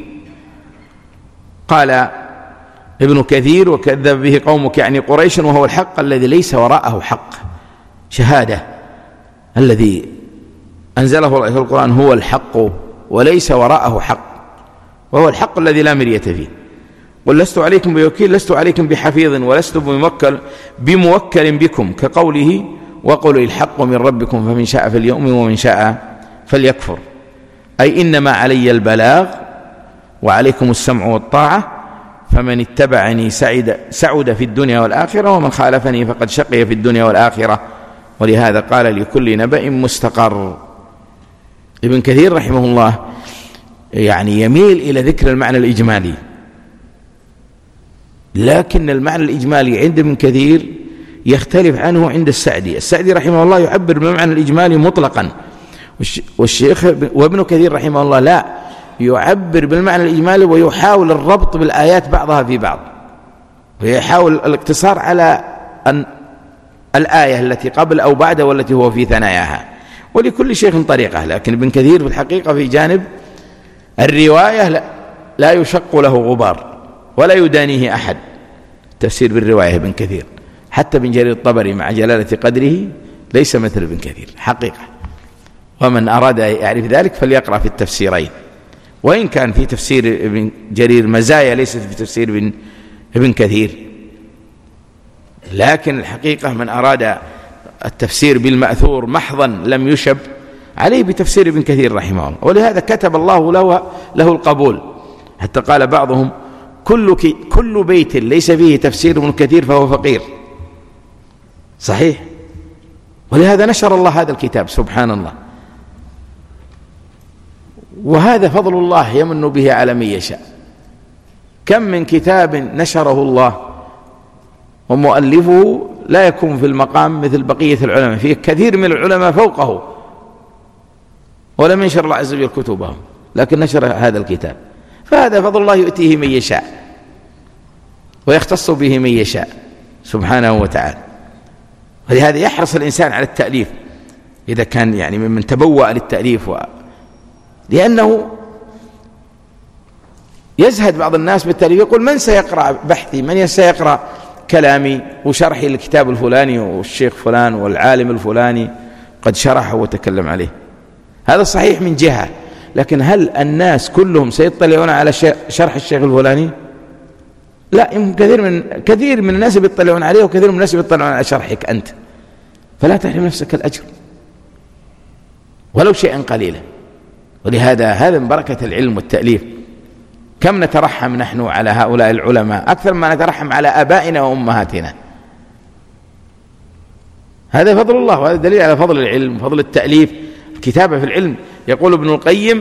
قال ابن كثير وكذب به قومك يعني قريش، وهو الحق الذي ليس وراءه حق، شهادة الذي أنزله الله في القرآن هو الحق وليس وراءه حق، وهو الحق الذي لا مرية فيه. قل لست عليكم بوكيل لست عليكم بحفيظ ولست بموكل, بموكل بكم، كقوله وقل الحق من ربكم فمن شاء فليؤمن ومن شاء فليكفر، أي إنما علي البلاغ وعليكم السمع والطاعة، فمن اتبعني سعد, سعد في الدنيا والآخرة ومن خالفني فقد شقي في الدنيا والآخرة. ولهذا قال لكل نبأ مستقر. ابن كثير رحمه الله يعني يميل إلى ذكر المعنى الإجمالي، لكن المعنى الإجمالي عند ابن كثير يختلف عنه عند السعدي. السعدي رحمه الله يعبر بالمعنى الإجمالي مطلقا، والشيخ وابن كثير رحمه الله لا، يعبر بالمعنى الإجمالي ويحاول الربط بالآيات بعضها في بعض، ويحاول الاقتصار على أن الآية التي قبل أو بعد والتي هو في ثناياها، ولكل شيخ طريقة. لكن ابن كثير في الحقيقة في جانب الرواية لا, لا يشق له غبار ولا يدانيه أحد. تفسير بالرواية ابن كثير، حتى ابن جرير الطبري مع جلالة قدره ليس مثل ابن كثير حقيقة، ومن أراد يعرف ذلك فليقرأ في التفسيرين، وإن كان في تفسير ابن جرير مزايا ليست في تفسير ابن, ابن كثير، لكن الحقيقة من أراد التفسير بالمأثور محضا لم يشب عليه بتفسير ابن كثير رحمه الله، ولهذا كتب الله له, له القبول. حتى قال بعضهم كل, كل بيت ليس فيه تفسير ابن كثير فهو فقير، صحيح، ولهذا نشر الله هذا الكتاب سبحان الله. وهذا فضل الله يمن به على من يشاء. كم من كتاب نشره الله ومؤلفه لا يكون في المقام مثل بقية العلماء، فيه كثير من العلماء فوقه ولم ينشر الله عز وجل كتبهم، لكن نشر هذا الكتاب، فهذا فضل الله يؤتيه من يشاء ويختص به من يشاء سبحانه وتعالى. ولهذا يحرص الإنسان على التأليف إذا كان يعني ممن تبوأ للتأليف، و... لأنه يزهد بعض الناس بالتأليف، يقول من سيقرأ بحثي، من سيقرأ كلامي وشرحي للكتاب الفلاني والشيخ فلان والعالم الفلاني قد شرحه وتكلم عليه. هذا صحيح من جهة، لكن هل الناس كلهم سيطلعون على شرح الشيخ الفلاني؟ لا، كثير من كثير من الناس يطلعون عليه وكثير من الناس يطلعون على شرحك أنت، فلا تحرم نفسك الأجر ولو شيئا قليلا. ولهذا هذا من بركة العلم والتأليف. كم نترحم نحن على هؤلاء العلماء أكثر ما نترحم على آبائنا وأمهاتنا. هذا فضل الله، وهذا دليل على فضل العلم وفضل التأليف، الكتابة في العلم. يقول ابن القيم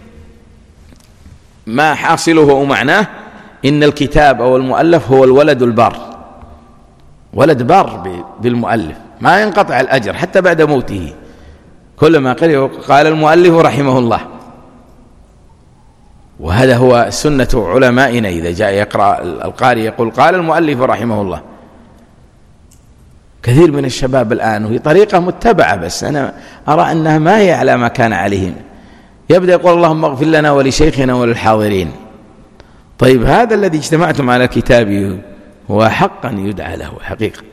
ما حاصله ومعناه إن الكتاب أو المؤلف هو الولد البار، ولد بار بالمؤلف ما ينقطع الأجر حتى بعد موته، كلما قال قال المؤلف رحمه الله. وهذا هو سنة علمائنا، إذا جاء يقرأ القارئ يقول قال المؤلف رحمه الله. كثير من الشباب الآن وهي طريقة متبعة، بس أنا أرى أنها ما هي على ما كان عليه. يبدأ يقول اللهم اغفر لنا ولشيخنا وللحاضرين. طيب هذا الذي اجتمعتم على كتابه هو حقا يدعى له حقيقة،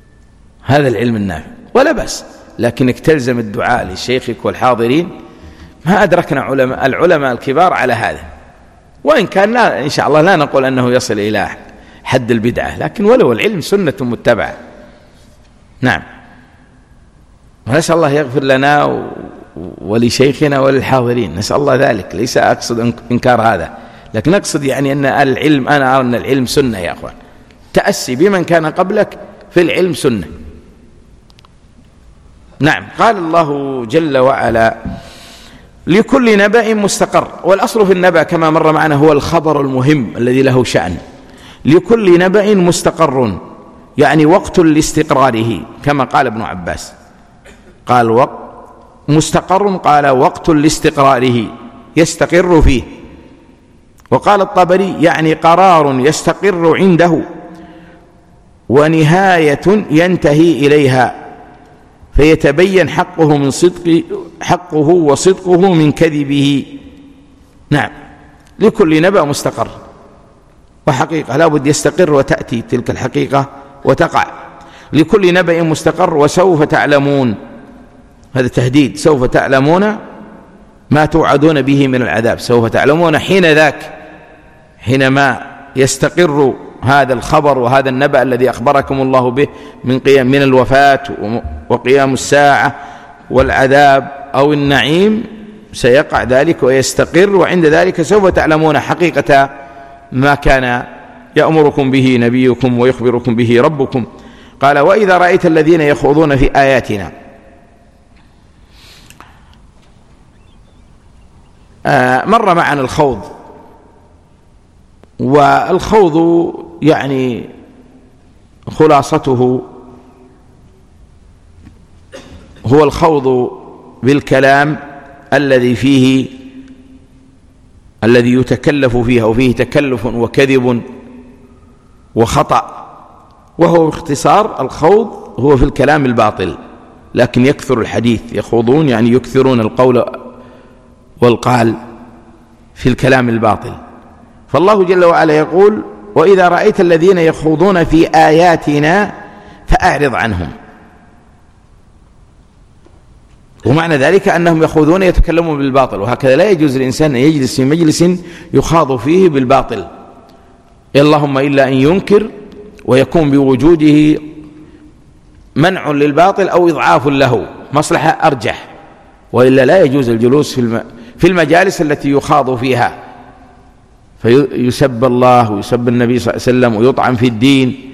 هذا العلم النافع ولا بس، لكنك تلزم الدعاء لشيخك والحاضرين ما أدركنا علماء العلماء الكبار على هذا، وإن كان لا إن شاء الله لا نقول أنه يصل إلى حد البدعة، لكن ولو العلم سنة متبعة. نعم. ونسأل الله يغفر لنا ولشيخنا وللحاضرين، نسأل الله ذلك، ليس أقصد إنكار هذا، لكن أقصد يعني أن العلم، أنا أرى أن العلم سنة يا أخوان، تأسي بمن كان قبلك في العلم سنة. نعم. قال الله جل وعلا: لكل نبأ مستقر. والأصل في النبأ كما مر معنا هو الخبر المهم الذي له شأن. لكل نبأ مستقر يعني وقت لاستقراره، كما قال ابن عباس، قال وقت مستقر، قال وقت لاستقراره يستقر فيه. وقال الطبري يعني قرار يستقر عنده ونهاية ينتهي إليها فيتبين حقه من صدق حقه وصدقه من كذبه. نعم. لكل نبأ مستقر وحقيقة لا بد يستقر وتأتي تلك الحقيقة وتقع. لكل نبأ مستقر وسوف تعلمون، هذا تهديد، سوف تعلمون ما توعدون به من العذاب، سوف تعلمون حين ذاك، حينما يستقر هذا الخبر وهذا النبأ الذي أخبركم الله به من قيام من الوفاة وقيام الساعة والعذاب أو النعيم، سيقع ذلك ويستقر، وعند ذلك سوف تعلمون حقيقة ما كان يأمركم به نبيكم ويخبركم به ربكم. قال: وإذا رأيت الذين يخوضون في آياتنا. آه مر معنا الخوض، والخوض يعني خلاصته هو الخوض بالكلام الذي فيه الذي يتكلف فيه أو فيه تكلف وكذب وخطأ، وهو باختصار الخوض هو في الكلام الباطل، لكن يكثر الحديث، يخوضون يعني يكثرون القول والقال في الكلام الباطل. فالله جل وعلا يقول: وإذا رأيت الذين يخوضون في آياتنا فأعرض عنهم. ومعنى ذلك أنهم يخوضون يتكلمون بالباطل، وهكذا لا يجوز الإنسان أن يجلس في مجلس يخاض فيه بالباطل، اللهم إلا أن ينكر ويكون بوجوده منع للباطل أو إضعاف له، مصلحة أرجح، وإلا لا يجوز الجلوس في المجالس التي يخاض فيها، فيسب الله ويسب النبي صلى الله عليه وسلم ويطعن في الدين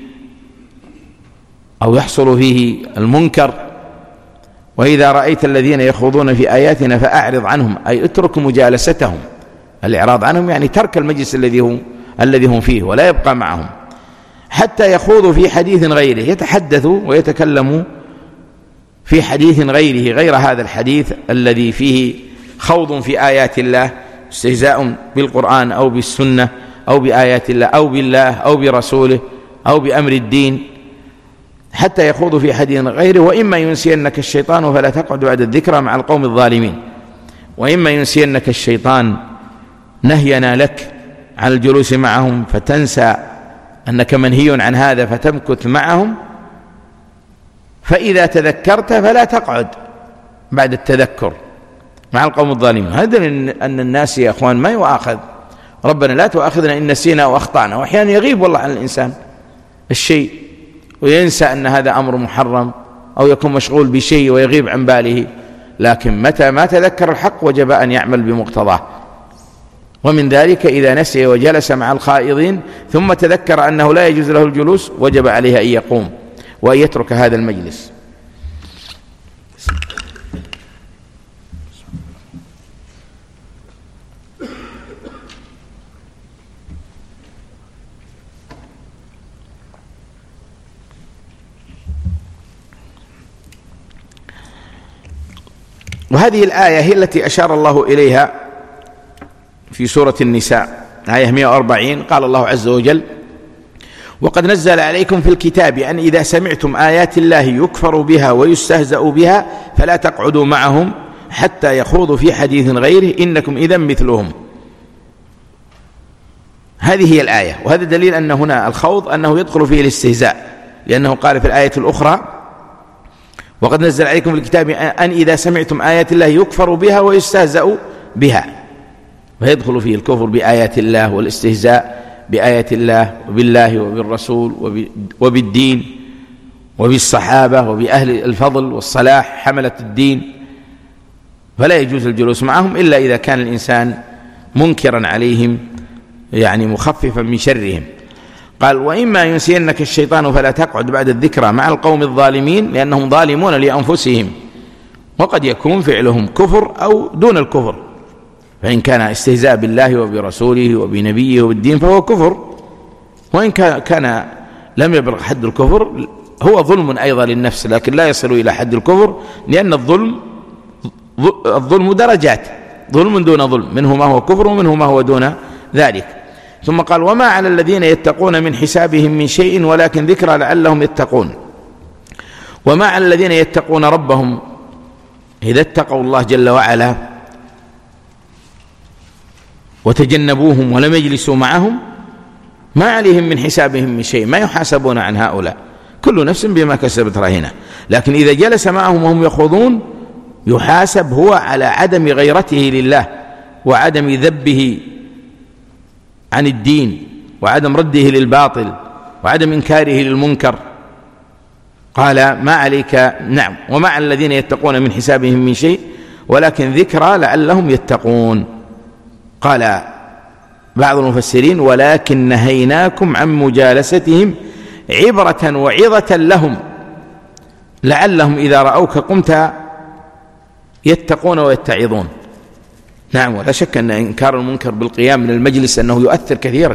أو يحصل فيه المنكر. وإذا رأيت الذين يخوضون في آياتنا فأعرض عنهم، أي اترك مجالستهم. الإعراض عنهم يعني ترك المجلس الذي هم الذي هم فيه ولا يبقى معهم حتى يخوضوا في حديث غيره، يتحدثوا ويتكلموا في حديث غيره غير هذا الحديث الذي فيه خوض في آيات الله، استهزاء بالقرآن أو بالسنة أو بآيات الله أو بالله أو برسوله أو بأمر الدين، حتى يخوضوا في حديث غيره. وإما ينسينك الشيطان فلا تقعد بعد الذكرى مع القوم الظالمين. وإما ينسينك الشيطان نهينا لك عن الجلوس معهم فتنسى أنك منهي عن هذا فتمكث معهم، فإذا تذكرت فلا تقعد بعد التذكر مع القوم الظالمين. هذا أن الناس يا أخوان ما يؤاخذ، ربنا لا تؤاخذنا إن نسينا وأخطأنا، وأحيانا يغيب والله عن الإنسان الشيء وينسى أن هذا أمر محرم أو يكون مشغول بشيء ويغيب عن باله، لكن متى ما تذكر الحق وجب أن يعمل بمقتضاه. ومن ذلك إذا نسي وجلس مع الخائضين ثم تذكر أنه لا يجوز له الجلوس وجب عليه أن يقوم وأن يترك هذا المجلس. وهذه الآية هي التي أشار الله إليها في سورة النساء آية مئة وأربعين. قال الله عز وجل: وقد نزل عليكم في الكتاب أن إذا سمعتم آيات الله يكفر بها ويستهزأ بها فلا تقعدوا معهم حتى يخوضوا في حديث غيره إنكم إذا مثلهم. هذه هي الآية، وهذا دليل أن هنا الخوض أنه يدخل فيه الاستهزاء، لأنه قال في الآية الأخرى: وقد نزل عليكم في الكتاب أن إذا سمعتم آيات الله يكفر بها ويستهزأ بها، فيدخل فيه الكفر بآيات الله والاستهزاء بآيات الله وبالله وبالرسول وبالدين وبالصحابة وبأهل الفضل والصلاح حملة الدين، فلا يجوز الجلوس معهم إلا إذا كان الإنسان منكرا عليهم يعني مخففا من شرهم. قال وإما ينسينك الشيطان فلا تقعد بعد الذكرى مع القوم الظالمين لأنهم ظالمون لأنفسهم، وقد يكون فعلهم كفر أو دون الكفر، فإن كان استهزاء بالله وبرسوله وبنبيه وبالدين فهو كفر، وإن كان لم يبلغ حد الكفر هو ظلم أيضا للنفس لكن لا يصل إلى حد الكفر، لأن الظلم الظلم درجات، ظلم دون ظلم، منه ما هو كفر ومنه ما هو دون ذلك. ثم قال وما على الذين يتقون من حسابهم من شيء ولكن ذكرى لعلهم يتقون. وما على الذين يتقون ربهم إذا اتقوا الله جل وعلا وتجنبوهم ولم يجلسوا معهم ما عليهم من حسابهم من شيء، ما يحاسبون عن هؤلاء، كل نفس بما كسبت رهينة. لكن إذا جلس معهم وهم يخوضون يحاسب هو على عدم غيرته لله وعدم ذبه عن الدين وعدم رده للباطل وعدم إنكاره للمنكر. قال ما عليك نعم وما على الذين يتقون من حسابهم من شيء ولكن ذكرى لعلهم يتقون. قال بعض المفسرين ولكن نهيناكم عن مجالستهم عبرة وعظة لهم لعلهم إذا رأوك قمت يتقون ويتعظون. نعم ولا شك أن إنكار المنكر بالقيام من المجلس أنه يؤثر كثيرا،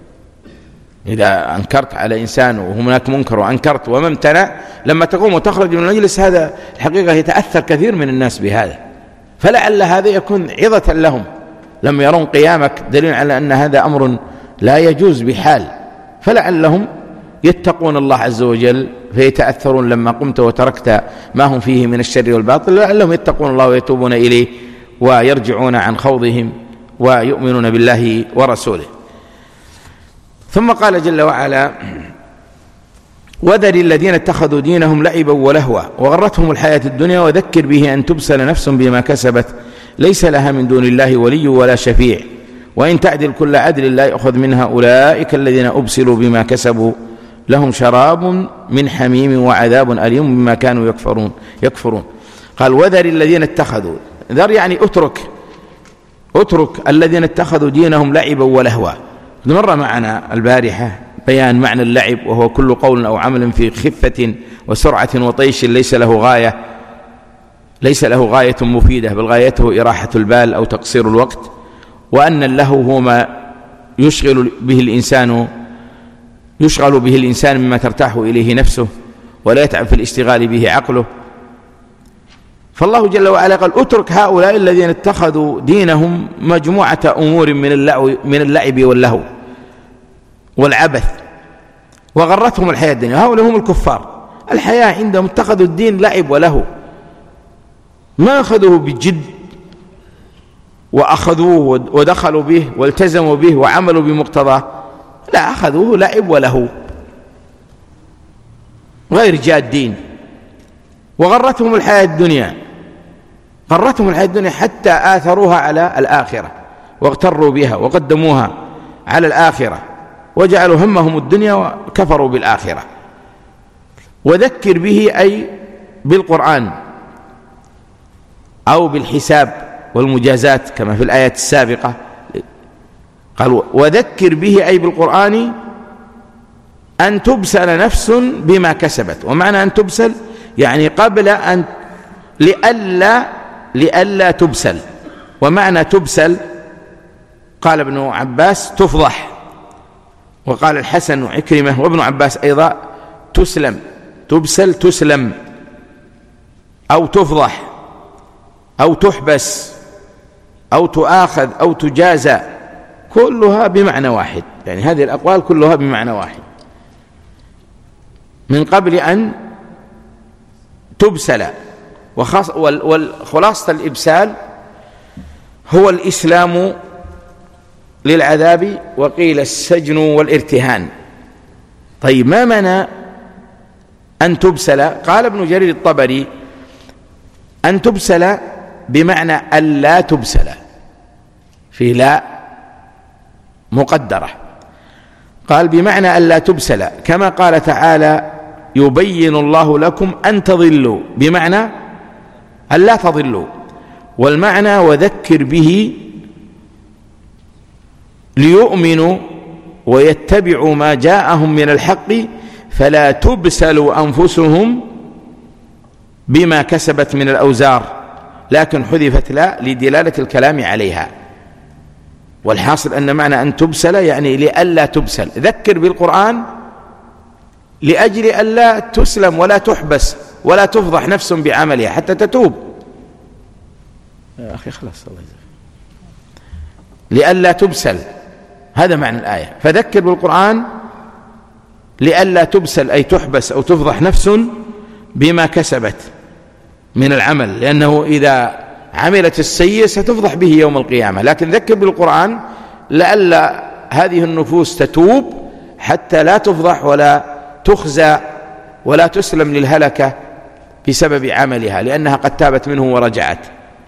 إذا أنكرت على إنسان وهناك منكر وأنكرت وما امتنع لما تقوم وتخرج من المجلس هذا الحقيقة يتأثر كثير من الناس بهذا، فلعل هذا يكون عظة لهم لم يرون قيامك دليل على أن هذا أمر لا يجوز بحال، فلعلهم يتقون الله عز وجل فيتأثرون لما قمت وتركت ما هم فيه من الشر والباطل، لعلهم يتقون الله ويتوبون إليه ويرجعون عن خوضهم ويؤمنون بالله ورسوله. ثم قال جل وعلا وذر الذين اتخذوا دينهم لعبا ولهوا وغرتهم الحياة الدنيا وذكر به أن تبسل نفس بما كسبت ليس لها من دون الله ولي ولا شفيع وإن تعدل كل عدل لا يأخذ منها أولئك الذين أبسلوا بما كسبوا لهم شراب من حميم وعذاب أليم بما كانوا يكفرون يكفرون. قال وذر الذين اتخذوا، ذر يعني اترك اترك الذين اتخذوا دينهم لعبا ولهوا. مر معنا البارحة بيان معنى اللعب وهو كل قول أو عمل في خفة وسرعة وطيش ليس له غاية ليس له غاية مفيدة بل غايته إراحة البال أو تقصير الوقت، وأن اللهو هو ما يشغل به الإنسان يشغل به الإنسان مما ترتاح إليه نفسه ولا يتعب في الاشتغال به عقله. فالله جل وعلا قال اترك هؤلاء الذين اتخذوا دينهم مجموعة أمور من اللعب, من اللعب واللهو والعبث وغرتهم الحياة الدنيا، هؤلاء هم الكفار. الحياة عندهم اتخذوا الدين لعب ولهو، ما أخذوه بجد وأخذوه ودخلوا به والتزموا به وعملوا بمقتضاه، لا، أخذوه لعب ولهو غير جادين. وغرتهم الحياة الدنيا غرتهم الحياة الدنيا حتى آثروها على الآخرة واغتروا بها وقدموها على الآخرة وجعلوا همهم الدنيا وكفروا بالآخرة. وذكر به أي بالقرآن أو بالحساب والمجازات كما في الآيات السابقة. قالوا وذكر به أي بالقرآن أن تبسل نفس بما كسبت. ومعنى أن تبسل يعني قبل أن لئلا لئلا تبسل. ومعنى تبسل قال ابن عباس تفضح، وقال الحسن وعكرمة وابن عباس أيضا تسلم، تبسل تسلم أو تفضح أو تحبس أو تؤاخذ أو تجازى، كلها بمعنى واحد، يعني هذه الأقوال كلها بمعنى واحد من قبل أن تبسل. والخلاصة الإبسال هو الإسلام للعذاب وقيل السجن والارتهان. طيب ما معنى أن تبسل. قال ابن جرير الطبري أن تبسل بمعنى أن لا تبسل، في لا مقدرة. قال بمعنى أن لا تبسل، كما قال تعالى يبين الله لكم أن تضلوا، بمعنى أن لا تضلوا. والمعنى وذكر به ليؤمنوا ويتبعوا ما جاءهم من الحق فلا تبسل أنفسهم بما كسبت من الأوزار، لكن حذفت لا لدلالة الكلام عليها. والحاصل أن معنى أن تبسل يعني لألا تبسل. ذكر بالقرآن لأجل ألا تسلم ولا تحبس ولا تفضح نفس بعملها حتى تتوب. يا أخي خلاص الله يجزاك. لألا تبسل، هذا معنى الآية. فذكر بالقرآن لألا تبسل أي تحبس أو تفضح نفس بما كسبت من العمل، لأنه إذا عملت السيء ستفضح به يوم القيامة. لكن ذكر بالقرآن لألا هذه النفوس تتوب حتى لا تفضح ولا تخزى ولا تسلم للهلكة بسبب عملها، لأنها قد تابت منه ورجعت.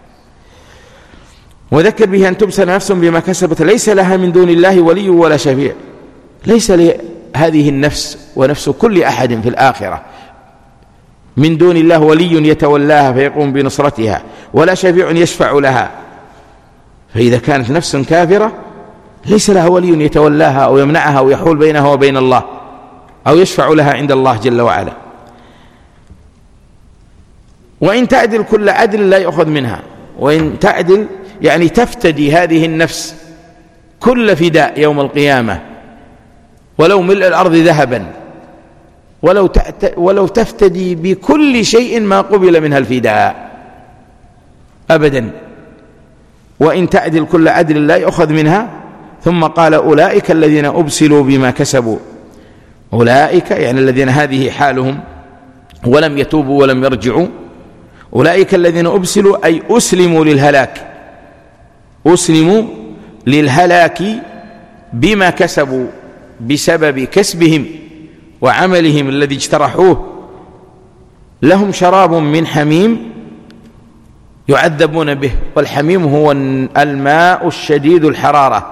وذكر به أن تبسل نفس بما كسبت ليس لها من دون الله ولي ولا شفيع. ليس لهذه النفس ونفس كل أحد في الآخرة من دون الله ولي يتولاها فيقوم بنصرتها، ولا شفيع يشفع لها. فإذا كانت نفس كافرة ليس لها ولي يتولاها أو يمنعها أو يحول بينها وبين الله أو يشفع لها عند الله جل وعلا. وإن تعدل كل عدل لا يأخذ منها. وإن تعدل يعني تفتدي هذه النفس كل فداء يوم القيامة، ولو ملء الأرض ذهبا، ولو ولو تفتدي بكل شيء ما قبل منها الفداء أبدا. وإن تعدل كل عدل لا يأخذ منها. ثم قال أولئك الذين أبسلوا بما كسبوا. أولئك يعني الذين هذه حالهم ولم يتوبوا ولم يرجعوا. أولئك الذين أبسلوا أي أسلموا للهلاك، أسلموا للهلاك بما كسبوا بسبب كسبهم وعملهم الذي اجترحوه. لهم شراب من حميم يعذبون به. والحميم هو الماء الشديد الحرارة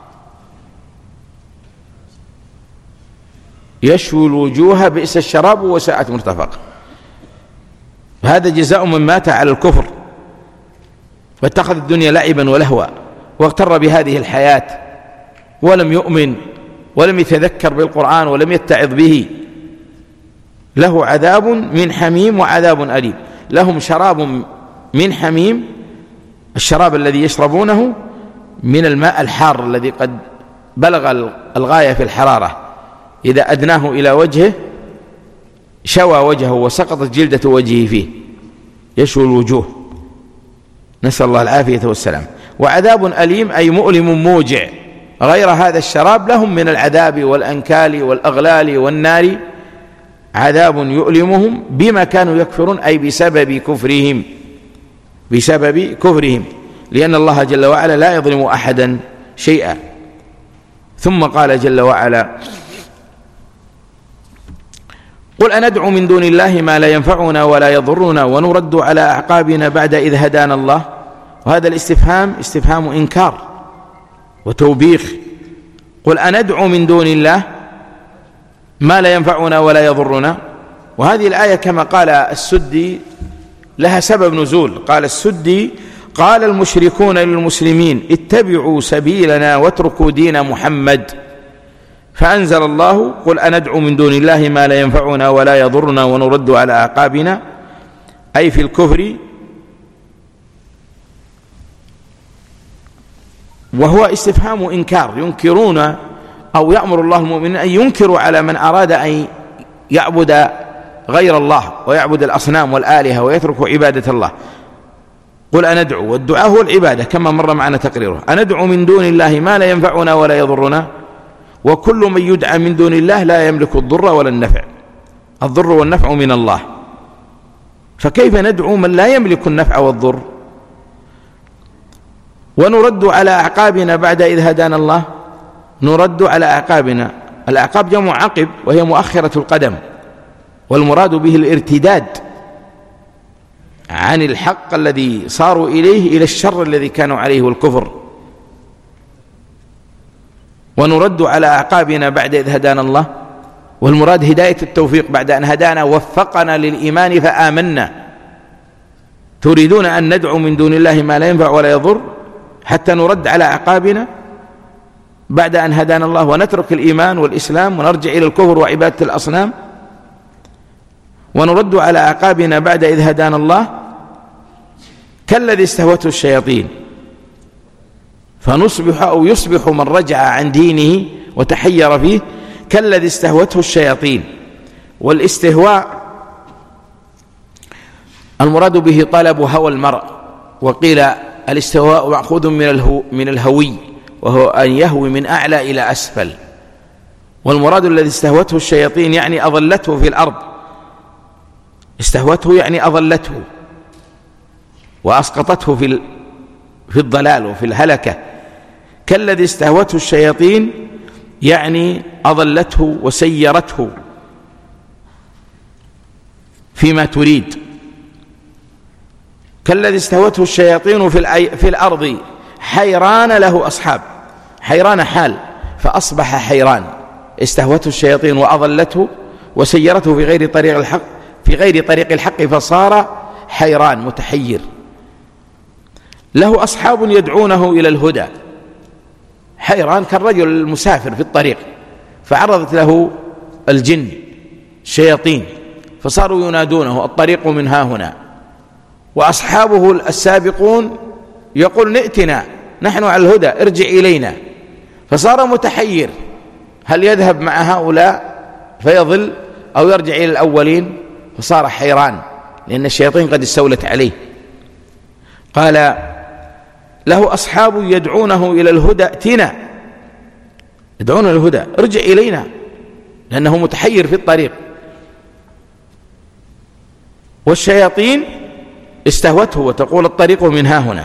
يشوي الوجوه بئس الشراب وساءت مرتفق. هذا جزاء من مات على الكفر واتخذ الدنيا لعبا ولهوا واغتر بهذه الحياة ولم يؤمن ولم يتذكر بالقرآن ولم يتعظ به. له عذاب من حميم وعذاب أليم. لهم شراب من حميم، الشراب الذي يشربونه من الماء الحار الذي قد بلغ الغاية في الحرارة، إذا أدناه إلى وجهه شوى وجهه وسقطت جلدة وجهه فيه، يشوي الوجوه، نسأل الله العافية والسلام. وعذاب أليم أي مؤلم موجع. غير هذا الشراب لهم من العذاب والأنكال والأغلال والنار عذاب يؤلمهم بما كانوا يكفرون، أي بسبب كفرهم، بسبب كفرهم، لأن الله جل وعلا لا يظلم أحدا شيئا. ثم قال جل وعلا قل أندعو من دون الله ما لا ينفعنا ولا يضرنا ونرد على أعقابنا بعد إذ هدانا الله. وهذا الاستفهام استفهام إنكار وتوبيخ. قل أندعو من دون الله ما لا ينفعنا ولا يضرنا. وهذه الآية كما قال السدي لها سبب نزول. قال السدي قال المشركون للمسلمين اتبعوا سبيلنا واتركوا دين محمد، فأنزل الله قل أندعو من دون الله ما لا ينفعنا ولا يضرنا ونرد على أعقابنا، أي في الكفر. وهو استفهام إنكار، ينكرون أو يأمر الله المؤمنين أن ينكروا على من أراد أن يعبد غير الله ويعبد الأصنام والآلهة ويترك عبادة الله. قل أندعو، والدعاء هو العبادة كما مر معنا تقريره. أندعو من دون الله ما لا ينفعنا ولا يضرنا، وكل من يدعى من دون الله لا يملك الضر ولا النفع. الضر والنفع من الله، فكيف ندعو من لا يملك النفع والضر؟ ونرد على أعقابنا بعد إذ هدانا الله. نرد على أعقابنا، الأعقاب جمع عقب وهي مؤخرة القدم، والمراد به الارتداد عن الحق الذي صاروا إليه إلى الشر الذي كانوا عليه والكفر. ونرد على أعقابنا بعد إذ هدانا الله، والمراد هداية التوفيق، بعد أن هدانا وفقنا للإيمان فآمنا. تريدون أن ندعو من دون الله ما لا ينفع ولا يضر حتى نرد على أعقابنا بعد أن هدانا الله ونترك الإيمان والإسلام ونرجع إلى الكفر وعبادة الأصنام؟ ونرد على أعقابنا بعد إذ هدانا الله كالذي استهوته الشياطين فنصبح أو يصبح من رجع عن دينه وتحير فيه كالذي استهوته الشياطين. والاستهواء المراد به طلب هوى المرء، وقيل الاستهواء مأخوذ من الهو من الهوي وهو أن يهوي من أعلى إلى أسفل. والمراد الذي استهوته الشياطين يعني أضلته في الأرض. استهوته يعني أضلته وأسقطته في في الضلال وفي الهلكة. كالذي استهوته الشياطين يعني أضلته وسيرته فيما تريد. كالذي استهوته الشياطين في في الأرض حيران له أصحاب، حيران حال فأصبح حيران، استهوته الشياطين وأضلته وسيرته في غير طريق الحق في غير طريق الحق فصار حيران متحير. له أصحاب يدعونه إلى الهدى، حيران كالرجل المسافر في الطريق فعرضت له الجن الشياطين فصاروا ينادونه الطريق من ها هنا، وأصحابه السابقون يقول ائتنا نحن على الهدى ارجع إلينا، فصار متحير هل يذهب مع هؤلاء فيضل أو يرجع إلى الأولين، فصار حيران لأن الشياطين قد استولت عليه. قال له أصحاب يدعونه إلى الهدى ائتنا، يدعون إلى الهدى ارجع إلينا، لأنه متحير في الطريق. والشياطين استهوته وتقول الطريق من ها هنا،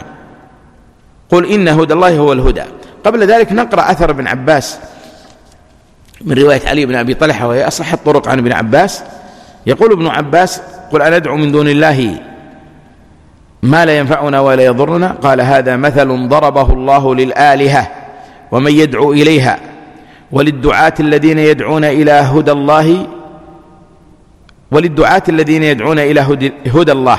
قل إن هدى الله هو الهدى. قبل ذلك نقرأ أثر ابن عباس من رواية علي بن أبي طلحة وهي أصح الطرق عن ابن عباس. يقول ابن عباس قل أندعو من دون الله ما لا ينفعنا ولا يضرنا؟ قال هذا مثل ضربه الله للآلهة ومن يدعو إليها وللدعاة الذين يدعون إلى هدى الله وللدعاة الذين يدعون إلى هدى, هدى الله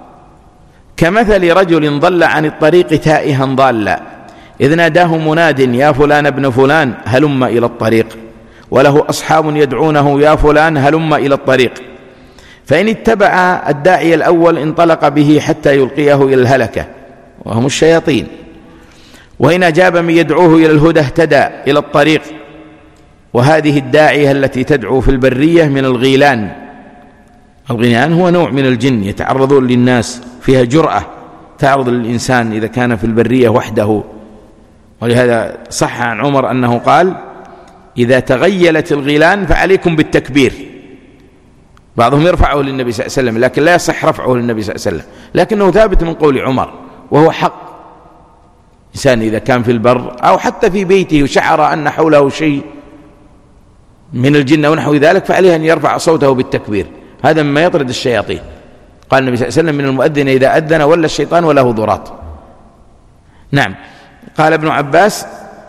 كمثل رجل ضل عن الطريق تائها ضالا إذ ناداه مناد يا فلان ابن فلان هلم إلى الطريق، وله أصحاب يدعونه يا فلان هلم إلى الطريق، فإن اتبع الداعي الأول انطلق به حتى يلقيه إلى الهلكة وهم الشياطين، وإن أجاب من يدعوه إلى الهدى اهتدى إلى الطريق. وهذه الداعية التي تدعو في البرية من الغيلان. الغيلان هو نوع من الجن يتعرضون للناس، فيها جرأة تعرض للإنسان إذا كان في البرية وحده. ولهذا صح عن عمر أنه قال إذا تغيلت الغيلان فعليكم بالتكبير. بعضهم يرفعه للنبي صلى الله عليه وسلم لكن لا يصح رفعه للنبي صلى الله عليه وسلم، لكنه ثابت من قول عمر وهو حق. إنسان إذا كان في البر أو حتى في بيته وشعر أن حوله شيء من الجن ونحو ذلك فعليه أن يرفع صوته بالتكبير، هذا مما يطرد الشياطين. قال النبي صلى الله عليه وسلم من المؤذن إذا أذن ولا الشيطان وله ضراط. نعم. قال ابن عباس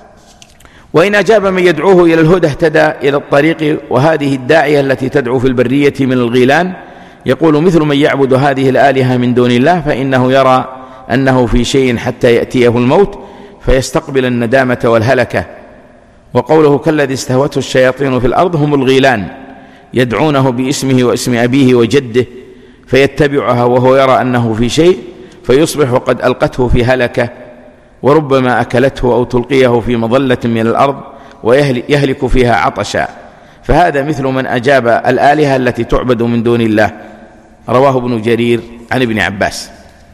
وإن أجاب من يدعوه إلى الهدى اهتدى إلى الطريق. وهذه الداعية التي تدعو في البرية من الغيلان يقول مثل من يعبد هذه الآلهة من دون الله فإنه يرى أنه في شيء حتى يأتيه الموت فيستقبل الندامة والهلكة. وقوله كالذي استهوته الشياطين في الأرض هم الغيلان يدعونه باسمه واسم أبيه وجده فيتبعها وهو يرى أنه في شيء فيصبح قد ألقته في هلكة وربما أكلته أو تلقيه في مظلة من الأرض ويهلك فيها عطشا. فهذا مثل من أجاب الآلهة التي تعبد من دون الله. رواه ابن جرير عن ابن عباس.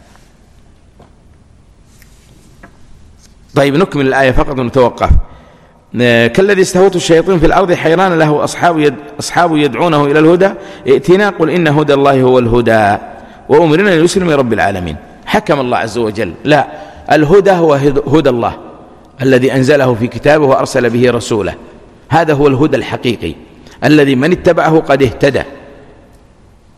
طيب نكمل الآية فقط ونتوقف. كالذي استهوته الشياطين في الأرض حيران له أصحاب, يد أصحاب يدعونه إلى الهدى ائتنا قل إن هدى الله هو الهدى وأمرنا لنسلم لرب العالمين. حكم الله عز وجل لا، الهدى هو هدى الله الذي أنزله في كتابه وأرسل به رسوله، هذا هو الهدى الحقيقي الذي من اتبعه قد اهتدى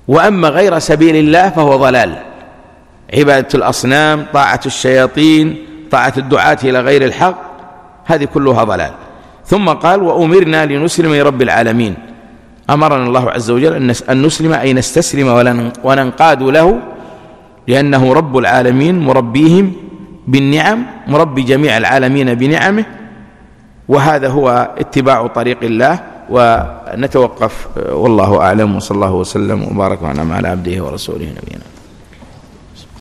وأما غير سبيل الله فهو ضلال، عبادة الأصنام، طاعة الشياطين، طاعة الدعاة إلى غير الحق، هذه كلها ضلال. ثم قال وأمرنا لنسلم لرب العالمين، أمرنا الله عز وجل أن نسلم أي نستسلم وننقاد له، لأنه رب العالمين مربيهم بالنعم، مربي جميع العالمين بنعمه، وهذا هو اتباع طريق الله. ونتوقف والله أعلم، وصلى الله وسلم وبارك وأنعم على عبده ورسوله نبينا.